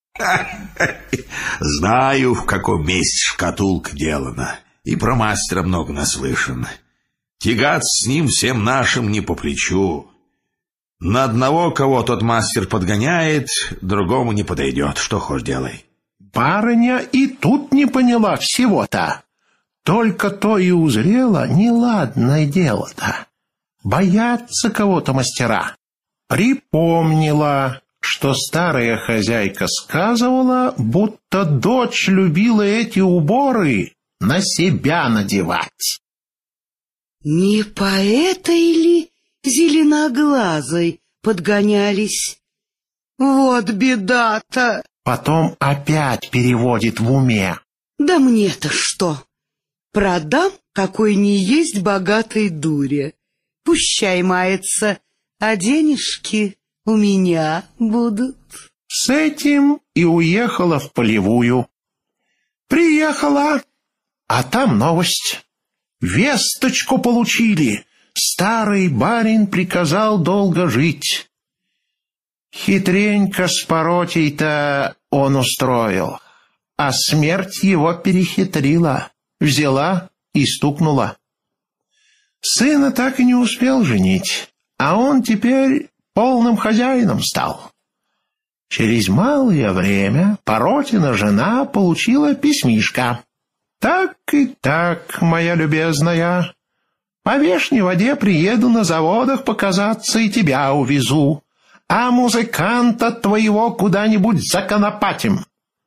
Знаю, в каком месте шкатулка делана, и про мастера много наслышан. Тягаться с ним всем нашим не по плечу. На одного, кого тот мастер подгоняет, другому не подойдет. Что хочешь делай. Барыня и тут не поняла всего-то. Только то и узрела неладное дело-то. Боятся кого-то мастера. Припомнила, что старая хозяйка сказывала, будто дочь любила эти уборы на себя надевать. Не по этой ли зеленоглазой подгонялись? Вот беда-то. Потом опять переводит в уме. Да мне-то что? Продам, какой не есть богатой дуре. Пущай мается, а денежки у меня будут. С этим и уехала в Полевую. Приехала, а там новость. Весточку получили. Старый барин приказал долго жить. Хитренько с Паротей-то он устроил, а смерть его перехитрила, взяла и стукнула. Сына так и не успел женить, а он теперь полным хозяином стал. Через малое время Паротина жена получила письмишко. «Так и так, моя любезная, по вешней воде приеду на заводах показаться и тебя увезу, а музыканта твоего куда-нибудь законопатим».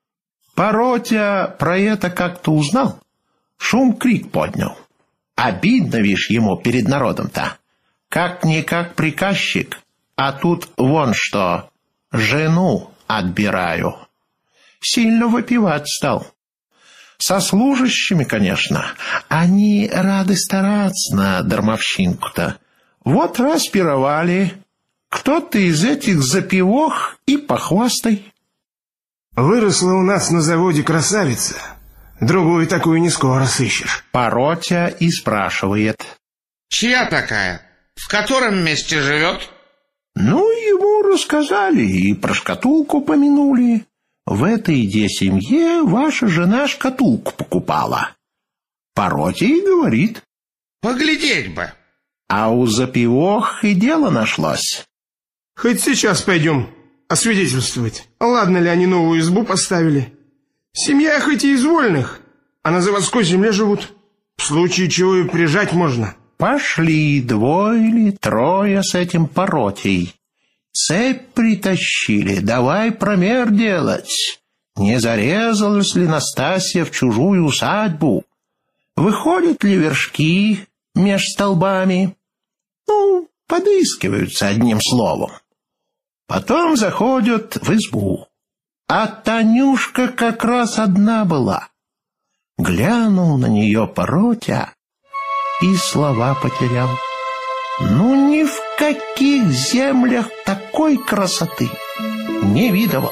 Паротя про это как-то узнал, шум-крик поднял. Обидно, вишь, ему перед народом-то. Как-никак приказчик, а тут вон что, жену отбираю. Сильно выпивать стал. Со служащими, конечно, они рады стараться на дармовщинку-то. Вот раз пировали, кто-то из этих запивох и похвастай. Выросла у нас на заводе красавица. Другую такую не скоро сыщешь. Паротя и спрашивает. Чья такая? В котором месте живет? Ну, ему рассказали и про шкатулку помянули. В этой семье ваша жена шкатулку покупала. Паротя и говорит. Поглядеть бы. А у запивох и дело нашлось. Хоть сейчас пойдем освидетельствовать, ладно ли они новую избу поставили. Семья хоть и из вольных, а на заводской земле живут. В случае чего и прижать можно. Пошли двое или трое с этим Паротей. Цепь притащили, давай промер делать. Не зарезалась ли Настасья в чужую усадьбу? Выходят ли вершки меж столбами? Ну, подыскиваются одним словом. Потом заходят в избу. А Танюшка как раз одна была. Глянул на нее Паротя и слова потерял. Ну, ни в каких землях такой красоты не видывал.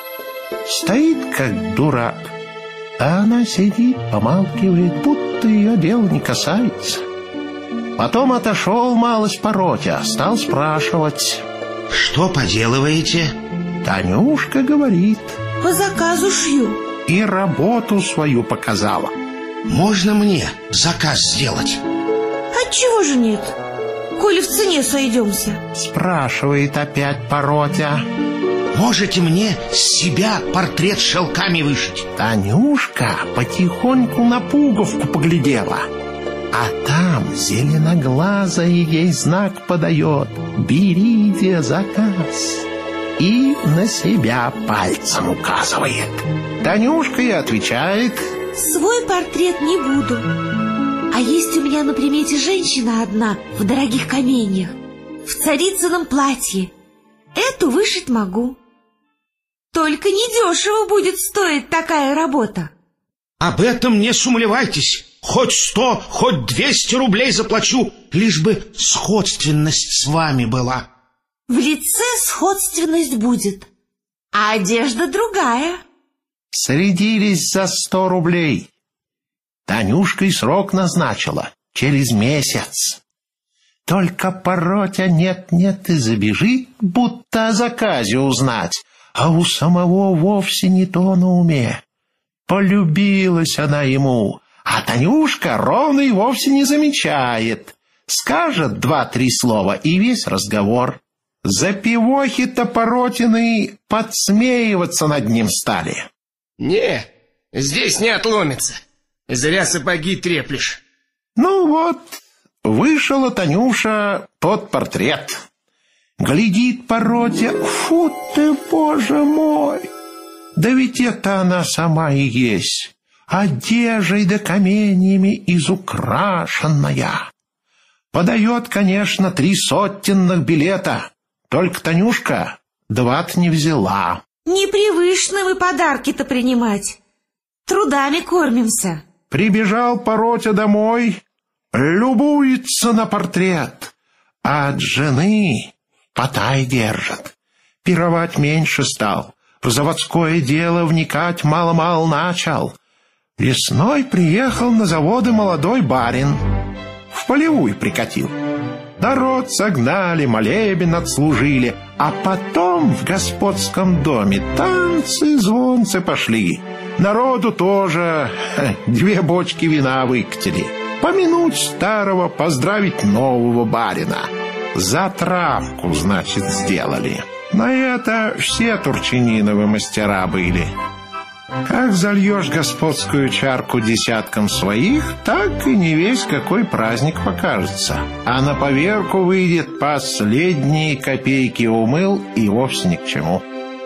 Стоит, как дурак, а она сидит, помалкивает, будто ее дело не касается. Потом отошел малость Паротя, стал спрашивать. Что поделываете? Танюшка говорит. По заказу шью. И работу свою показала. Можно мне заказ сделать? Отчего же нет? Коли в цене сойдемся. Спрашивает опять Паротя. можете мне с себя портрет шелками вышить? Танюшка потихоньку на пуговку поглядела, а там зеленоглазая ей знак подает: «Бери, де заказ», и на себя пальцем указывает. Танюшка и отвечает: свой портрет не буду. А есть у меня на примете женщина одна в дорогих каменьях, в царицыном платье. Эту вышить могу. Только недешево будет стоить такая работа. Об этом не сумлевайтесь. Хоть 100, хоть 200 рублей заплачу, лишь бы сходственность с вами была. В лице сходственность будет, а одежда другая. Средились за 100 рублей. Танюшка и срок назначила через месяц. Только Паротя нет-нет и забежит, будто о заказе узнать, а у самого вовсе не то на уме. Полюбилась она ему, а Танюшка ровно и вовсе не замечает. Скажет 2-3 слова, и весь разговор. Запивохи-то Паротины подсмеиваться над ним стали. Не, здесь не отломится. Зря сапоги треплешь. Ну вот, вышла Танюша под портрет. Глядит Паротя: фу ты, боже мой! Да ведь это она сама и есть, одежей да каменьями изукрашенная. Подает, конечно, 3 сотенных билета, только Танюшка 2 не взяла. Непривычно вы подарки-то принимать. Трудами кормимся. Прибежал Паротя домой, любуется на портрет, а от жены потай держит. Пировать меньше стал, в заводское дело вникать мало-мало начал. Весной приехал на заводы молодой барин, в полевую прикатил. Народ согнали, молебен отслужили, а потом в господском доме танцы, звонцы пошли. Народу тоже 2 бочки вина выкатили. Помянуть старого, поздравить нового барина. Затравку, значит, сделали. На это все Турчининовы мастера были. Как зальешь господскую чарку десяткам своих, так и не весь какой праздник покажется. А на поверку выйдет: последние копейки умыл и вовсе ни к чему.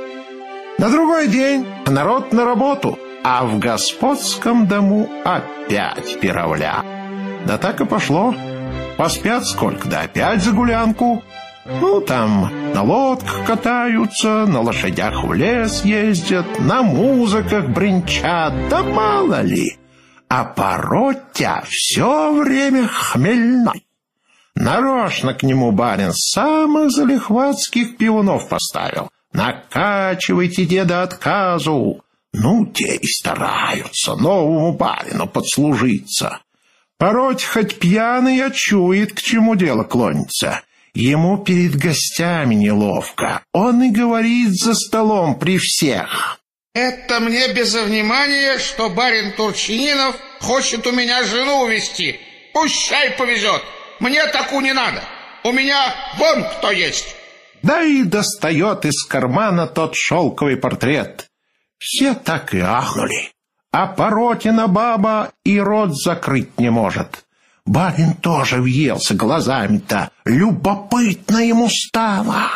На другой день народ на работу, а в господском дому опять пировля. Да так и пошло. Поспят сколько, да опять за гулянку. Ну, там на лодках катаются, на лошадях в лес ездят, на музыках бренчат, да мало ли. А Паротя все время хмельной. Нарочно к нему барин самых залихватских пивунов поставил. Накачивайте деда отказу. Ну, те и стараются новому барину подслужиться. Паротя хоть пьяный, а чует, к чему дело клонится. Ему перед гостями неловко. Он и говорит за столом при всех: это мне без внимания, что барин Турчининов хочет у меня жену увезти. Пущай повезет. Мне таку не надо. У меня вон кто есть. Да и достает из кармана тот шелковый портрет. Все так и ахнули. А Паротина баба и рот закрыть не может. Барин тоже въелся глазами-то. Любопытно ему стало.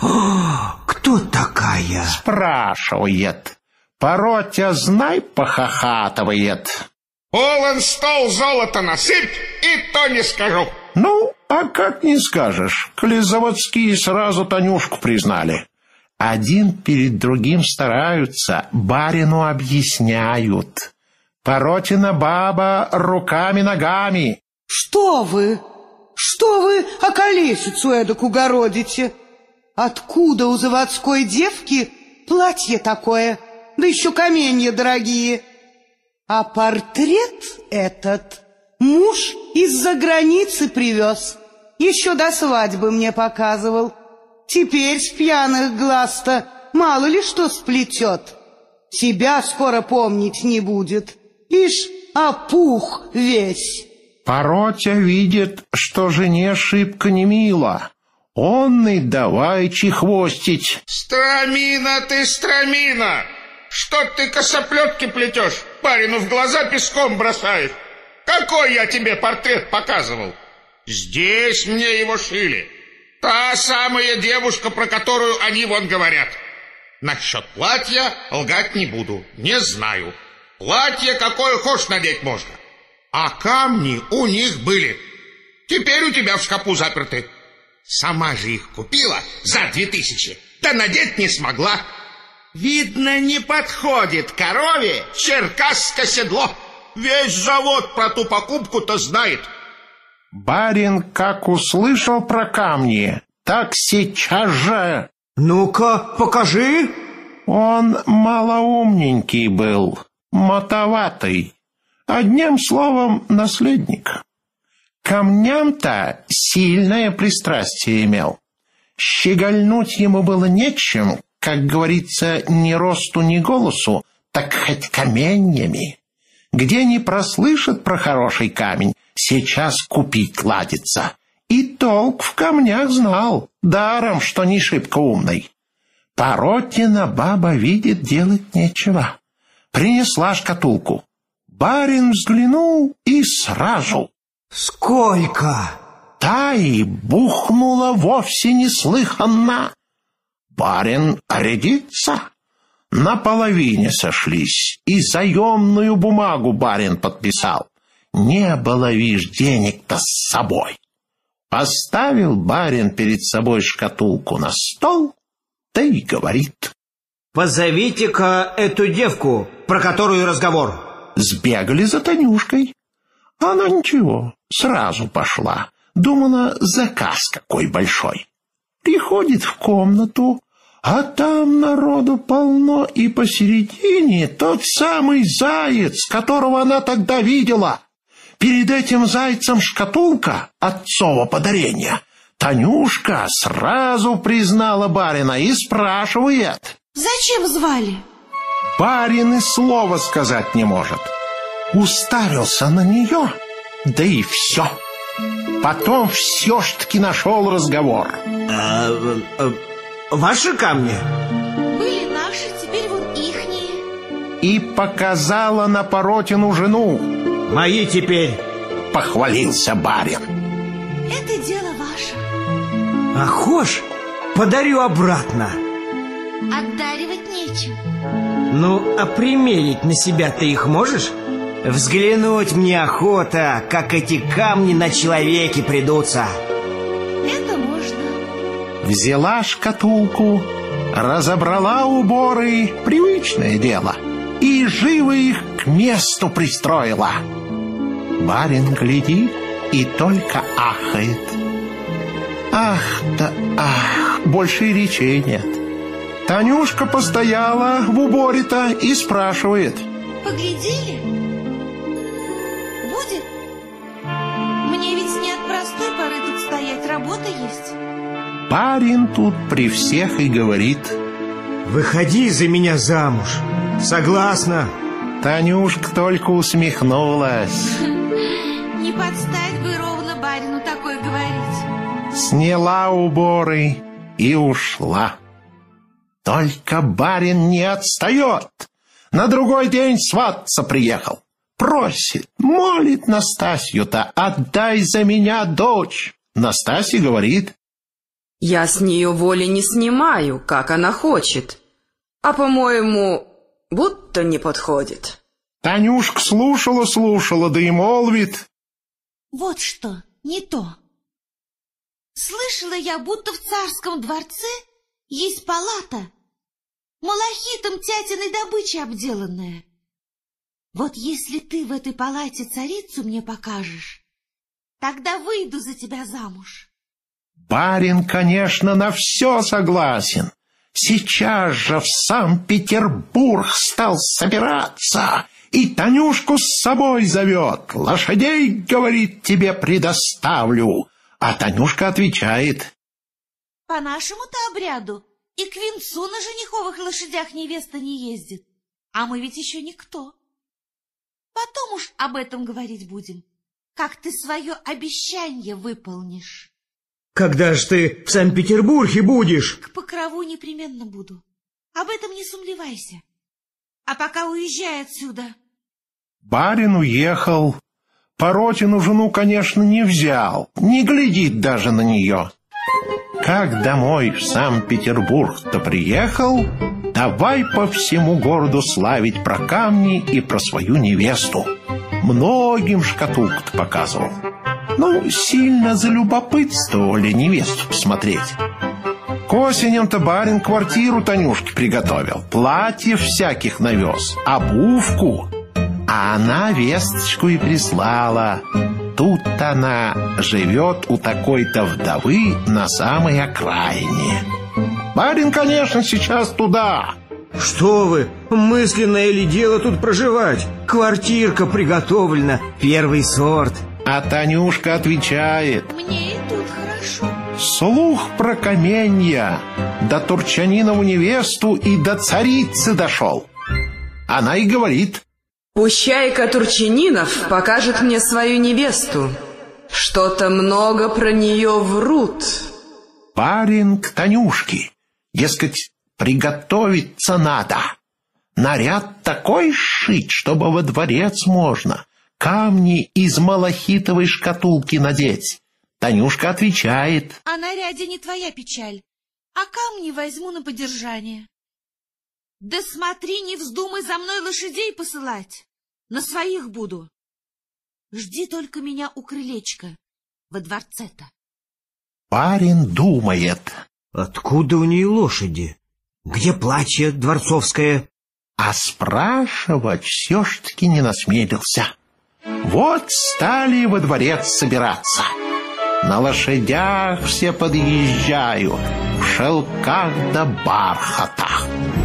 Кто такая? Спрашивает. Паротя, знай, похохатывает. Полон стол золота насыпь, и то не скажу. Ну, а как не скажешь, коли заводские сразу Танюшку признали. Один перед другим стараются, барину объясняют. Паротина баба руками-ногами. Что вы околесицу эдак городите? Откуда у заводской девки платье такое, да еще каменья дорогие? А портрет этот муж из-за границы привез, еще до свадьбы мне показывал. Теперь с пьяных глаз-то мало ли что сплетет. Себя скоро помнить не будет. Ишь, опух весь. Паротя видит, что жене шибко не мило. Он и давай чехвостить. Стромина ты, стромина! Что ты косоплетки плетешь? Барину в глаза песком бросаешь. Какой я тебе портрет показывал? Здесь мне его шили. Та самая девушка, про которую они вон говорят. Насчет платья лгать не буду, не знаю. Платье какое хочешь надеть можно. А камни у них были. Теперь у тебя в шкафу заперты. Сама же их купила за 2000, да надеть не смогла. Видно, не подходит корове черкасское седло. Весь завод про ту покупку-то знает. Барин, как услышал про камни, так сейчас же... Ну-ка, покажи. Он малоумненький был, мотоватый. Одним словом, наследник. Камням-то сильное пристрастие имел. Щегольнуть ему было нечем, как говорится, ни росту, ни голосу, так хоть каменьями. Где не прослышит про хороший камень, сейчас купить ладится. И толк в камнях знал, даром, что не шибко умный. Поротина баба видит, делать нечего. Принесла шкатулку. Барин взглянул и сразу. Сколько? Та и бухнула вовсе неслыханно. Барин рядится. На половине сошлись, и заемную бумагу барин подписал. Не было, вишь, денег-то с собой. Поставил барин перед собой шкатулку на стол, да и говорит. Позовите-ка эту девку, про которую разговор. Сбегали за Танюшкой. Она ничего, сразу пошла. Думала, заказ какой большой. Приходит в комнату, а там народу полно, и посередине тот самый заяц, которого она тогда видела. Перед этим зайцем шкатулка отцова подарения. Танюшка сразу признала барина и спрашивает. Зачем звали? Барин и слова сказать не может. Уставился на нее, да и все. Потом все ж таки нашел разговор. Ваши камни? Были наши, теперь вот ихние. И показала на Поротину жену. Мои теперь. Похвалился барин. Это дело ваше. А хошь, подарю обратно. Отдаривать нечем. Ну, а примерить на себя ты их можешь? Взглянуть мне охота, как эти камни на человеке придутся. Это можно. Взяла шкатулку, разобрала уборы, привычное дело, и живо их к месту пристроила. Барин глядит и только ахает. Ах да ах, больше и речей нет. Танюшка постояла в уборе-то и спрашивает. Поглядели? Будет? Мне ведь не от простой поры тут стоять, работа есть. Барин тут при всех и говорит. Выходи за меня замуж. Согласна. Танюшка только усмехнулась. Не подстать бы ровно барину такое говорить. Сняла уборы и ушла. Только барин не отстает. На другой день свататься приехал. Просит, молит Настасью-то, отдай за меня дочь. Настасья говорит. Я с нее воли не снимаю, как она хочет. А, по-моему, будто не подходит. Танюшка слушала, да и молвит. Вот что, не то. Слышала я, будто в царском дворце есть палата, малахитом тятиной добычи обделанная. Вот если ты в этой палате царицу мне покажешь, тогда выйду за тебя замуж. Барин, конечно, на все согласен. Сейчас же в Санкт-Петербург стал собираться и Танюшку с собой зовет. Лошадей, говорит, тебе предоставлю. А Танюшка отвечает. По нашему-то обряду и к венцу на жениховых лошадях невеста не ездит. А мы ведь еще никто. Потом уж об этом говорить будем, как ты свое обещание выполнишь. Когда ж ты в Санкт-Петербурге будешь? К покрову непременно буду. Об этом не сомневайся. А пока уезжай отсюда. Барин уехал. Поротину жену, конечно, не взял, не глядит даже на нее. Как домой в Санкт-Петербург-то приехал, давай по всему городу славить про камни и про свою невесту. Многим шкатулку-то показывал. Ну, сильно залюбопытствовали невесту посмотреть. К осеням-то барин квартиру Танюшке приготовил, платьев всяких навез, обувку. А она весточку и прислала. Тут она живет у такой-то вдовы на самой окраине. Барин, конечно, сейчас туда. Что вы, мысленное ли дело тут проживать? Квартирка приготовлена, первый сорт. А Танюшка отвечает: мне и тут хорошо. Слух про каменья до Турчанинову невесту и до царицы дошел. Она и говорит: пущай-ка Турчанинов покажет мне свою невесту. Что-то много про нее врут. Барин к Танюшке, дескать, приготовиться надо. Наряд такой сшить, чтобы во дворец можно. Камни из малахитовой шкатулки надеть. Танюшка отвечает: о наряде не твоя печаль, а камни возьму на подержание. Да смотри, не вздумай за мной лошадей посылать. На своих буду. Жди только меня у крылечка, во дворце-то. Барин думает: откуда у нее лошади? Где платье дворцовское? А спрашивать все ж таки не насмелился. Вот стали во дворец собираться. На лошадях все подъезжают, в шелках да бархатах.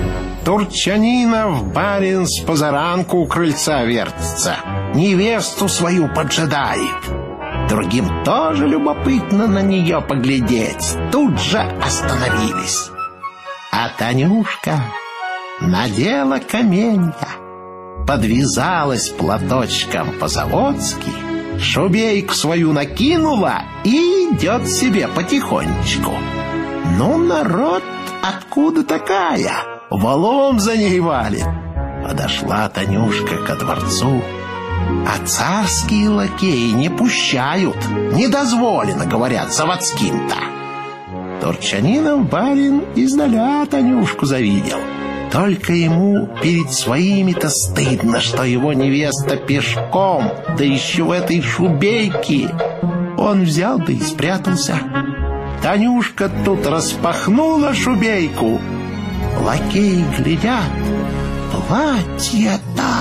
Турчанинов барин с позаранку у крыльца вертится, невесту свою поджидает. Другим тоже любопытно на нее поглядеть. Тут же остановились. А Танюшка надела каменья, подвязалась платочком по-заводски, шубейку свою накинула и идет себе потихонечку. Ну, народ, откуда такая? Валом за ней валит. Подошла Танюшка ко дворцу, а царские лакеи не пущают, не дозволено, говорят, заводским-то. Турчанинов барин издаля Танюшку завидел. Только ему перед своими-то стыдно, что его невеста пешком, да еще в этой шубейке. Он взял да и спрятался. Танюшка тут распахнула шубейку. Лакеи глядят, платье-то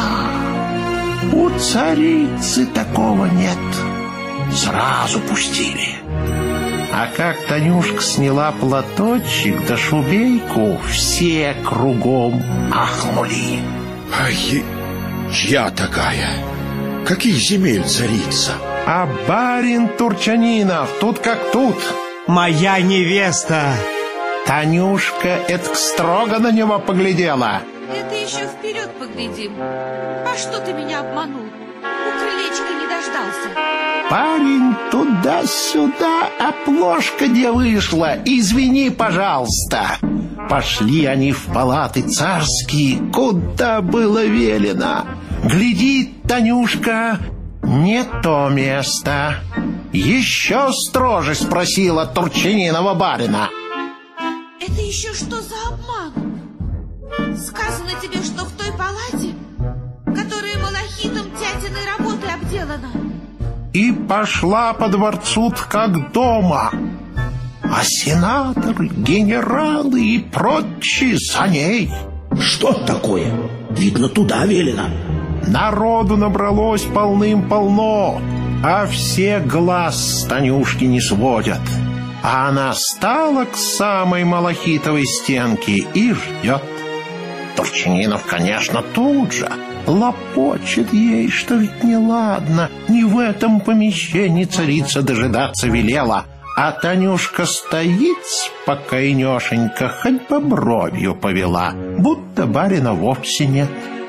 у царицы такого нет. Сразу пустили. А как Танюшка сняла платочек да шубейку, все кругом ахнули. Ай, я такая. Каких земель царица? А барин Турчанинов тут как тут. Моя невеста. Танюшка эдак строго на него поглядела. Это еще вперед поглядим. А что ты меня обманул? У крылечка не дождался. Парень туда-сюда, а плошка где вышла, извини, пожалуйста. Пошли они в палаты царские, куда было велено. Глядит Танюшка, не то место. Еще строже спросила Турчанинова барина. Это еще что за обман? Сказано тебе, что в той палате, которая малахитом тятиной работой обделана. И пошла по дворцу как дома. А сенаторы, генералы и прочие за ней. Что такое? Видно, туда велено. Народу набралось полным-полно, а все глаз с Танюшки не сводят. А она стала к самой малахитовой стенке и ждет. Турчанинов, конечно, тут же лопочет ей, что ведь неладно, не в этом помещении царица дожидаться велела. А Танюшка стоит спокойнёшенько, хоть бы бровью повела, будто барина вовсе нет.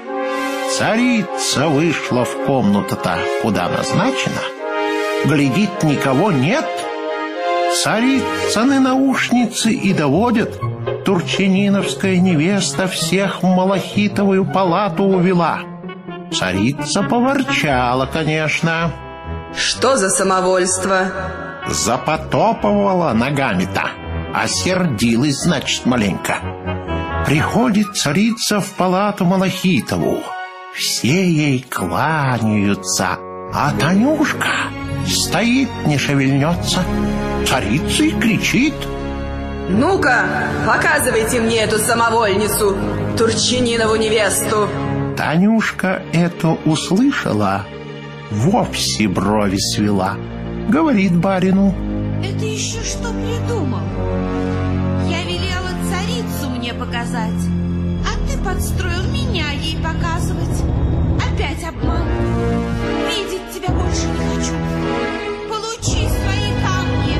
Царица вышла в комнату-то, куда назначена. Глядит, никого нет. Царицыны наушницы и доводят. Турчининовская невеста всех в малахитовую палату увела. Царица поворчала, конечно. Что за самовольство? Запотопывала ногами-то, осердилась, значит, маленько. Приходит царица в палату Малахитову. Все ей кланяются, а Танюшка стоит, не шевельнется. Царица и кричит: ну-ка, показывайте мне эту самовольницу, Турчининову невесту. Танюшка это услышала, вовсе брови свела. Говорит барину: это еще что придумал? Я велела царицу мне показать, а ты подстроил меня ей показывать. Опять обман. Видеть тебя больше не хочу. Получи свои камни.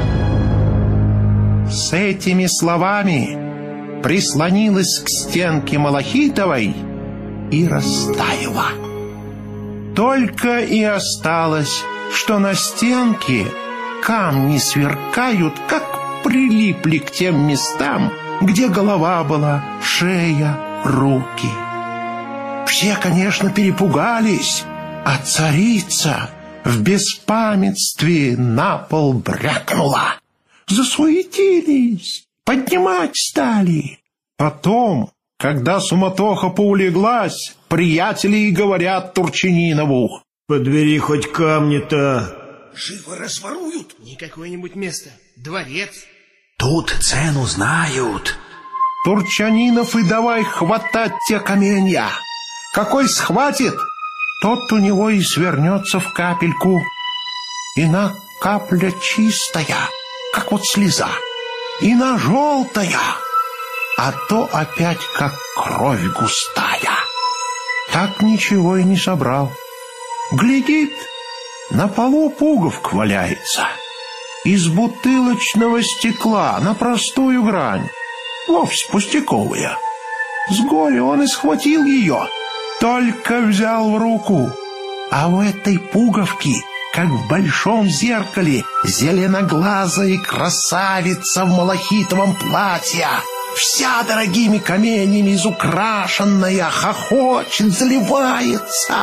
С этими словами прислонилась к стенке Малахитовой и растаяла. Только и осталось, что на стенке камни сверкают, как прилипли к тем местам, где голова была, шея, руки. Все, конечно, перепугались, а царица в беспамятстве на пол брякнула. Засуетились, поднимать стали. Потом, когда суматоха поулеглась, приятели и говорят Турчининову: подбери хоть камни-то. Живо разворуют. Не какое-нибудь место, дворец. Тут цену знают. Турчанинов и давай хватать те каменья. Какой схватит, тот у него и свернется в капельку. Ина капля чистая, как вот слеза, ина желтая, а то опять как кровь густая. Так ничего и не собрал. Глядит, на полу пуговка валяется. Из бутылочного стекла на простую грань, вовсе пустяковая. С горя он и схватил ее, только взял в руку. А в этой пуговке, как в большом зеркале, зеленоглазая красавица в малахитовом платье, вся дорогими каменями изукрашенная, хохочет, заливается.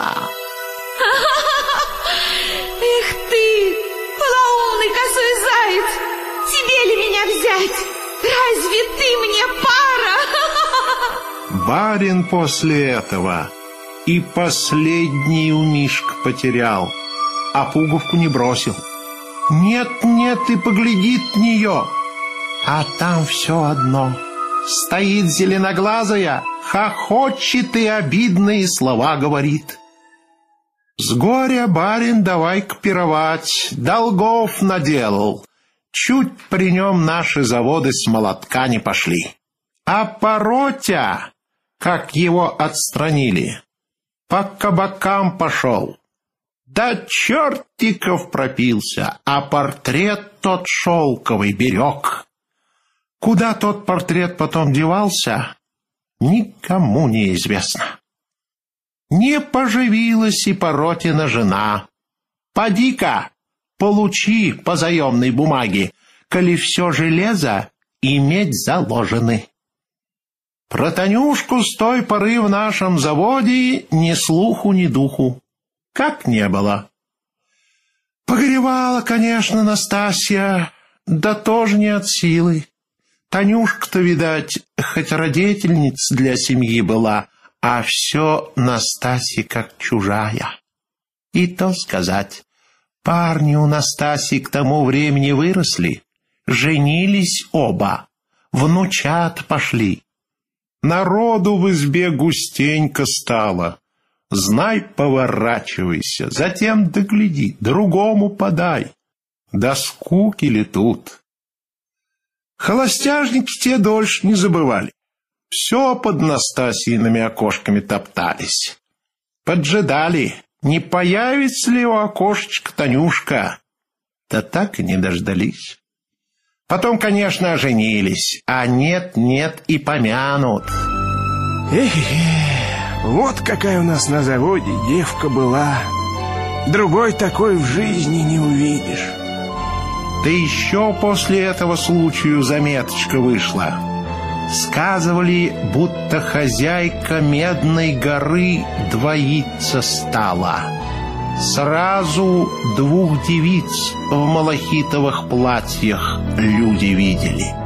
Эх ты, полоумный косой заяц, тебе ли меня взять? Разве ты мне пара? Барин после этого и последний у Мишка потерял, а пуговку не бросил. Нет-нет, и поглядит в нее, а там все одно. Стоит зеленоглазая, хохочет и обидные слова говорит. С горя барин давай-ка пировать, долгов наделал. Чуть при нем наши заводы с молотка не пошли. А Паротя, как его отстранили, по кабакам пошел. До чертиков пропился, а портрет тот шелковый берег. Куда тот портрет потом девался, никому не известно. Не поживилась и Паротина жена. Поди-ка, получи по заемной бумаге, коли все железо и медь заложены. Про Танюшку с той поры в нашем заводе ни слуху, ни духу. Как не было. Погоревала, конечно, Настасья, да тоже не от силы. Танюшка-то, видать, хоть родительница для семьи была, а все Настасья как чужая. И то сказать, парни у Настасьи к тому времени выросли, женились оба, внучат пошли. Народу в избе густенько стало. Знай, поворачивайся, затем догляди, другому подай. Да скуки ли тут? Холостяжники те дольше не забывали. Все под Настасьиными окошками топтались. Поджидали, не появится ли у окошечка Танюшка. Да так и не дождались. Потом, конечно, оженились, а нет-нет и помянут. Вот какая у нас на заводе девка была. Другой такой в жизни не увидишь. Да еще после этого случаю заметочка вышла. Сказывали, будто хозяйка Медной горы двоиться стала. Сразу 2 девиц в малахитовых платьях люди видели.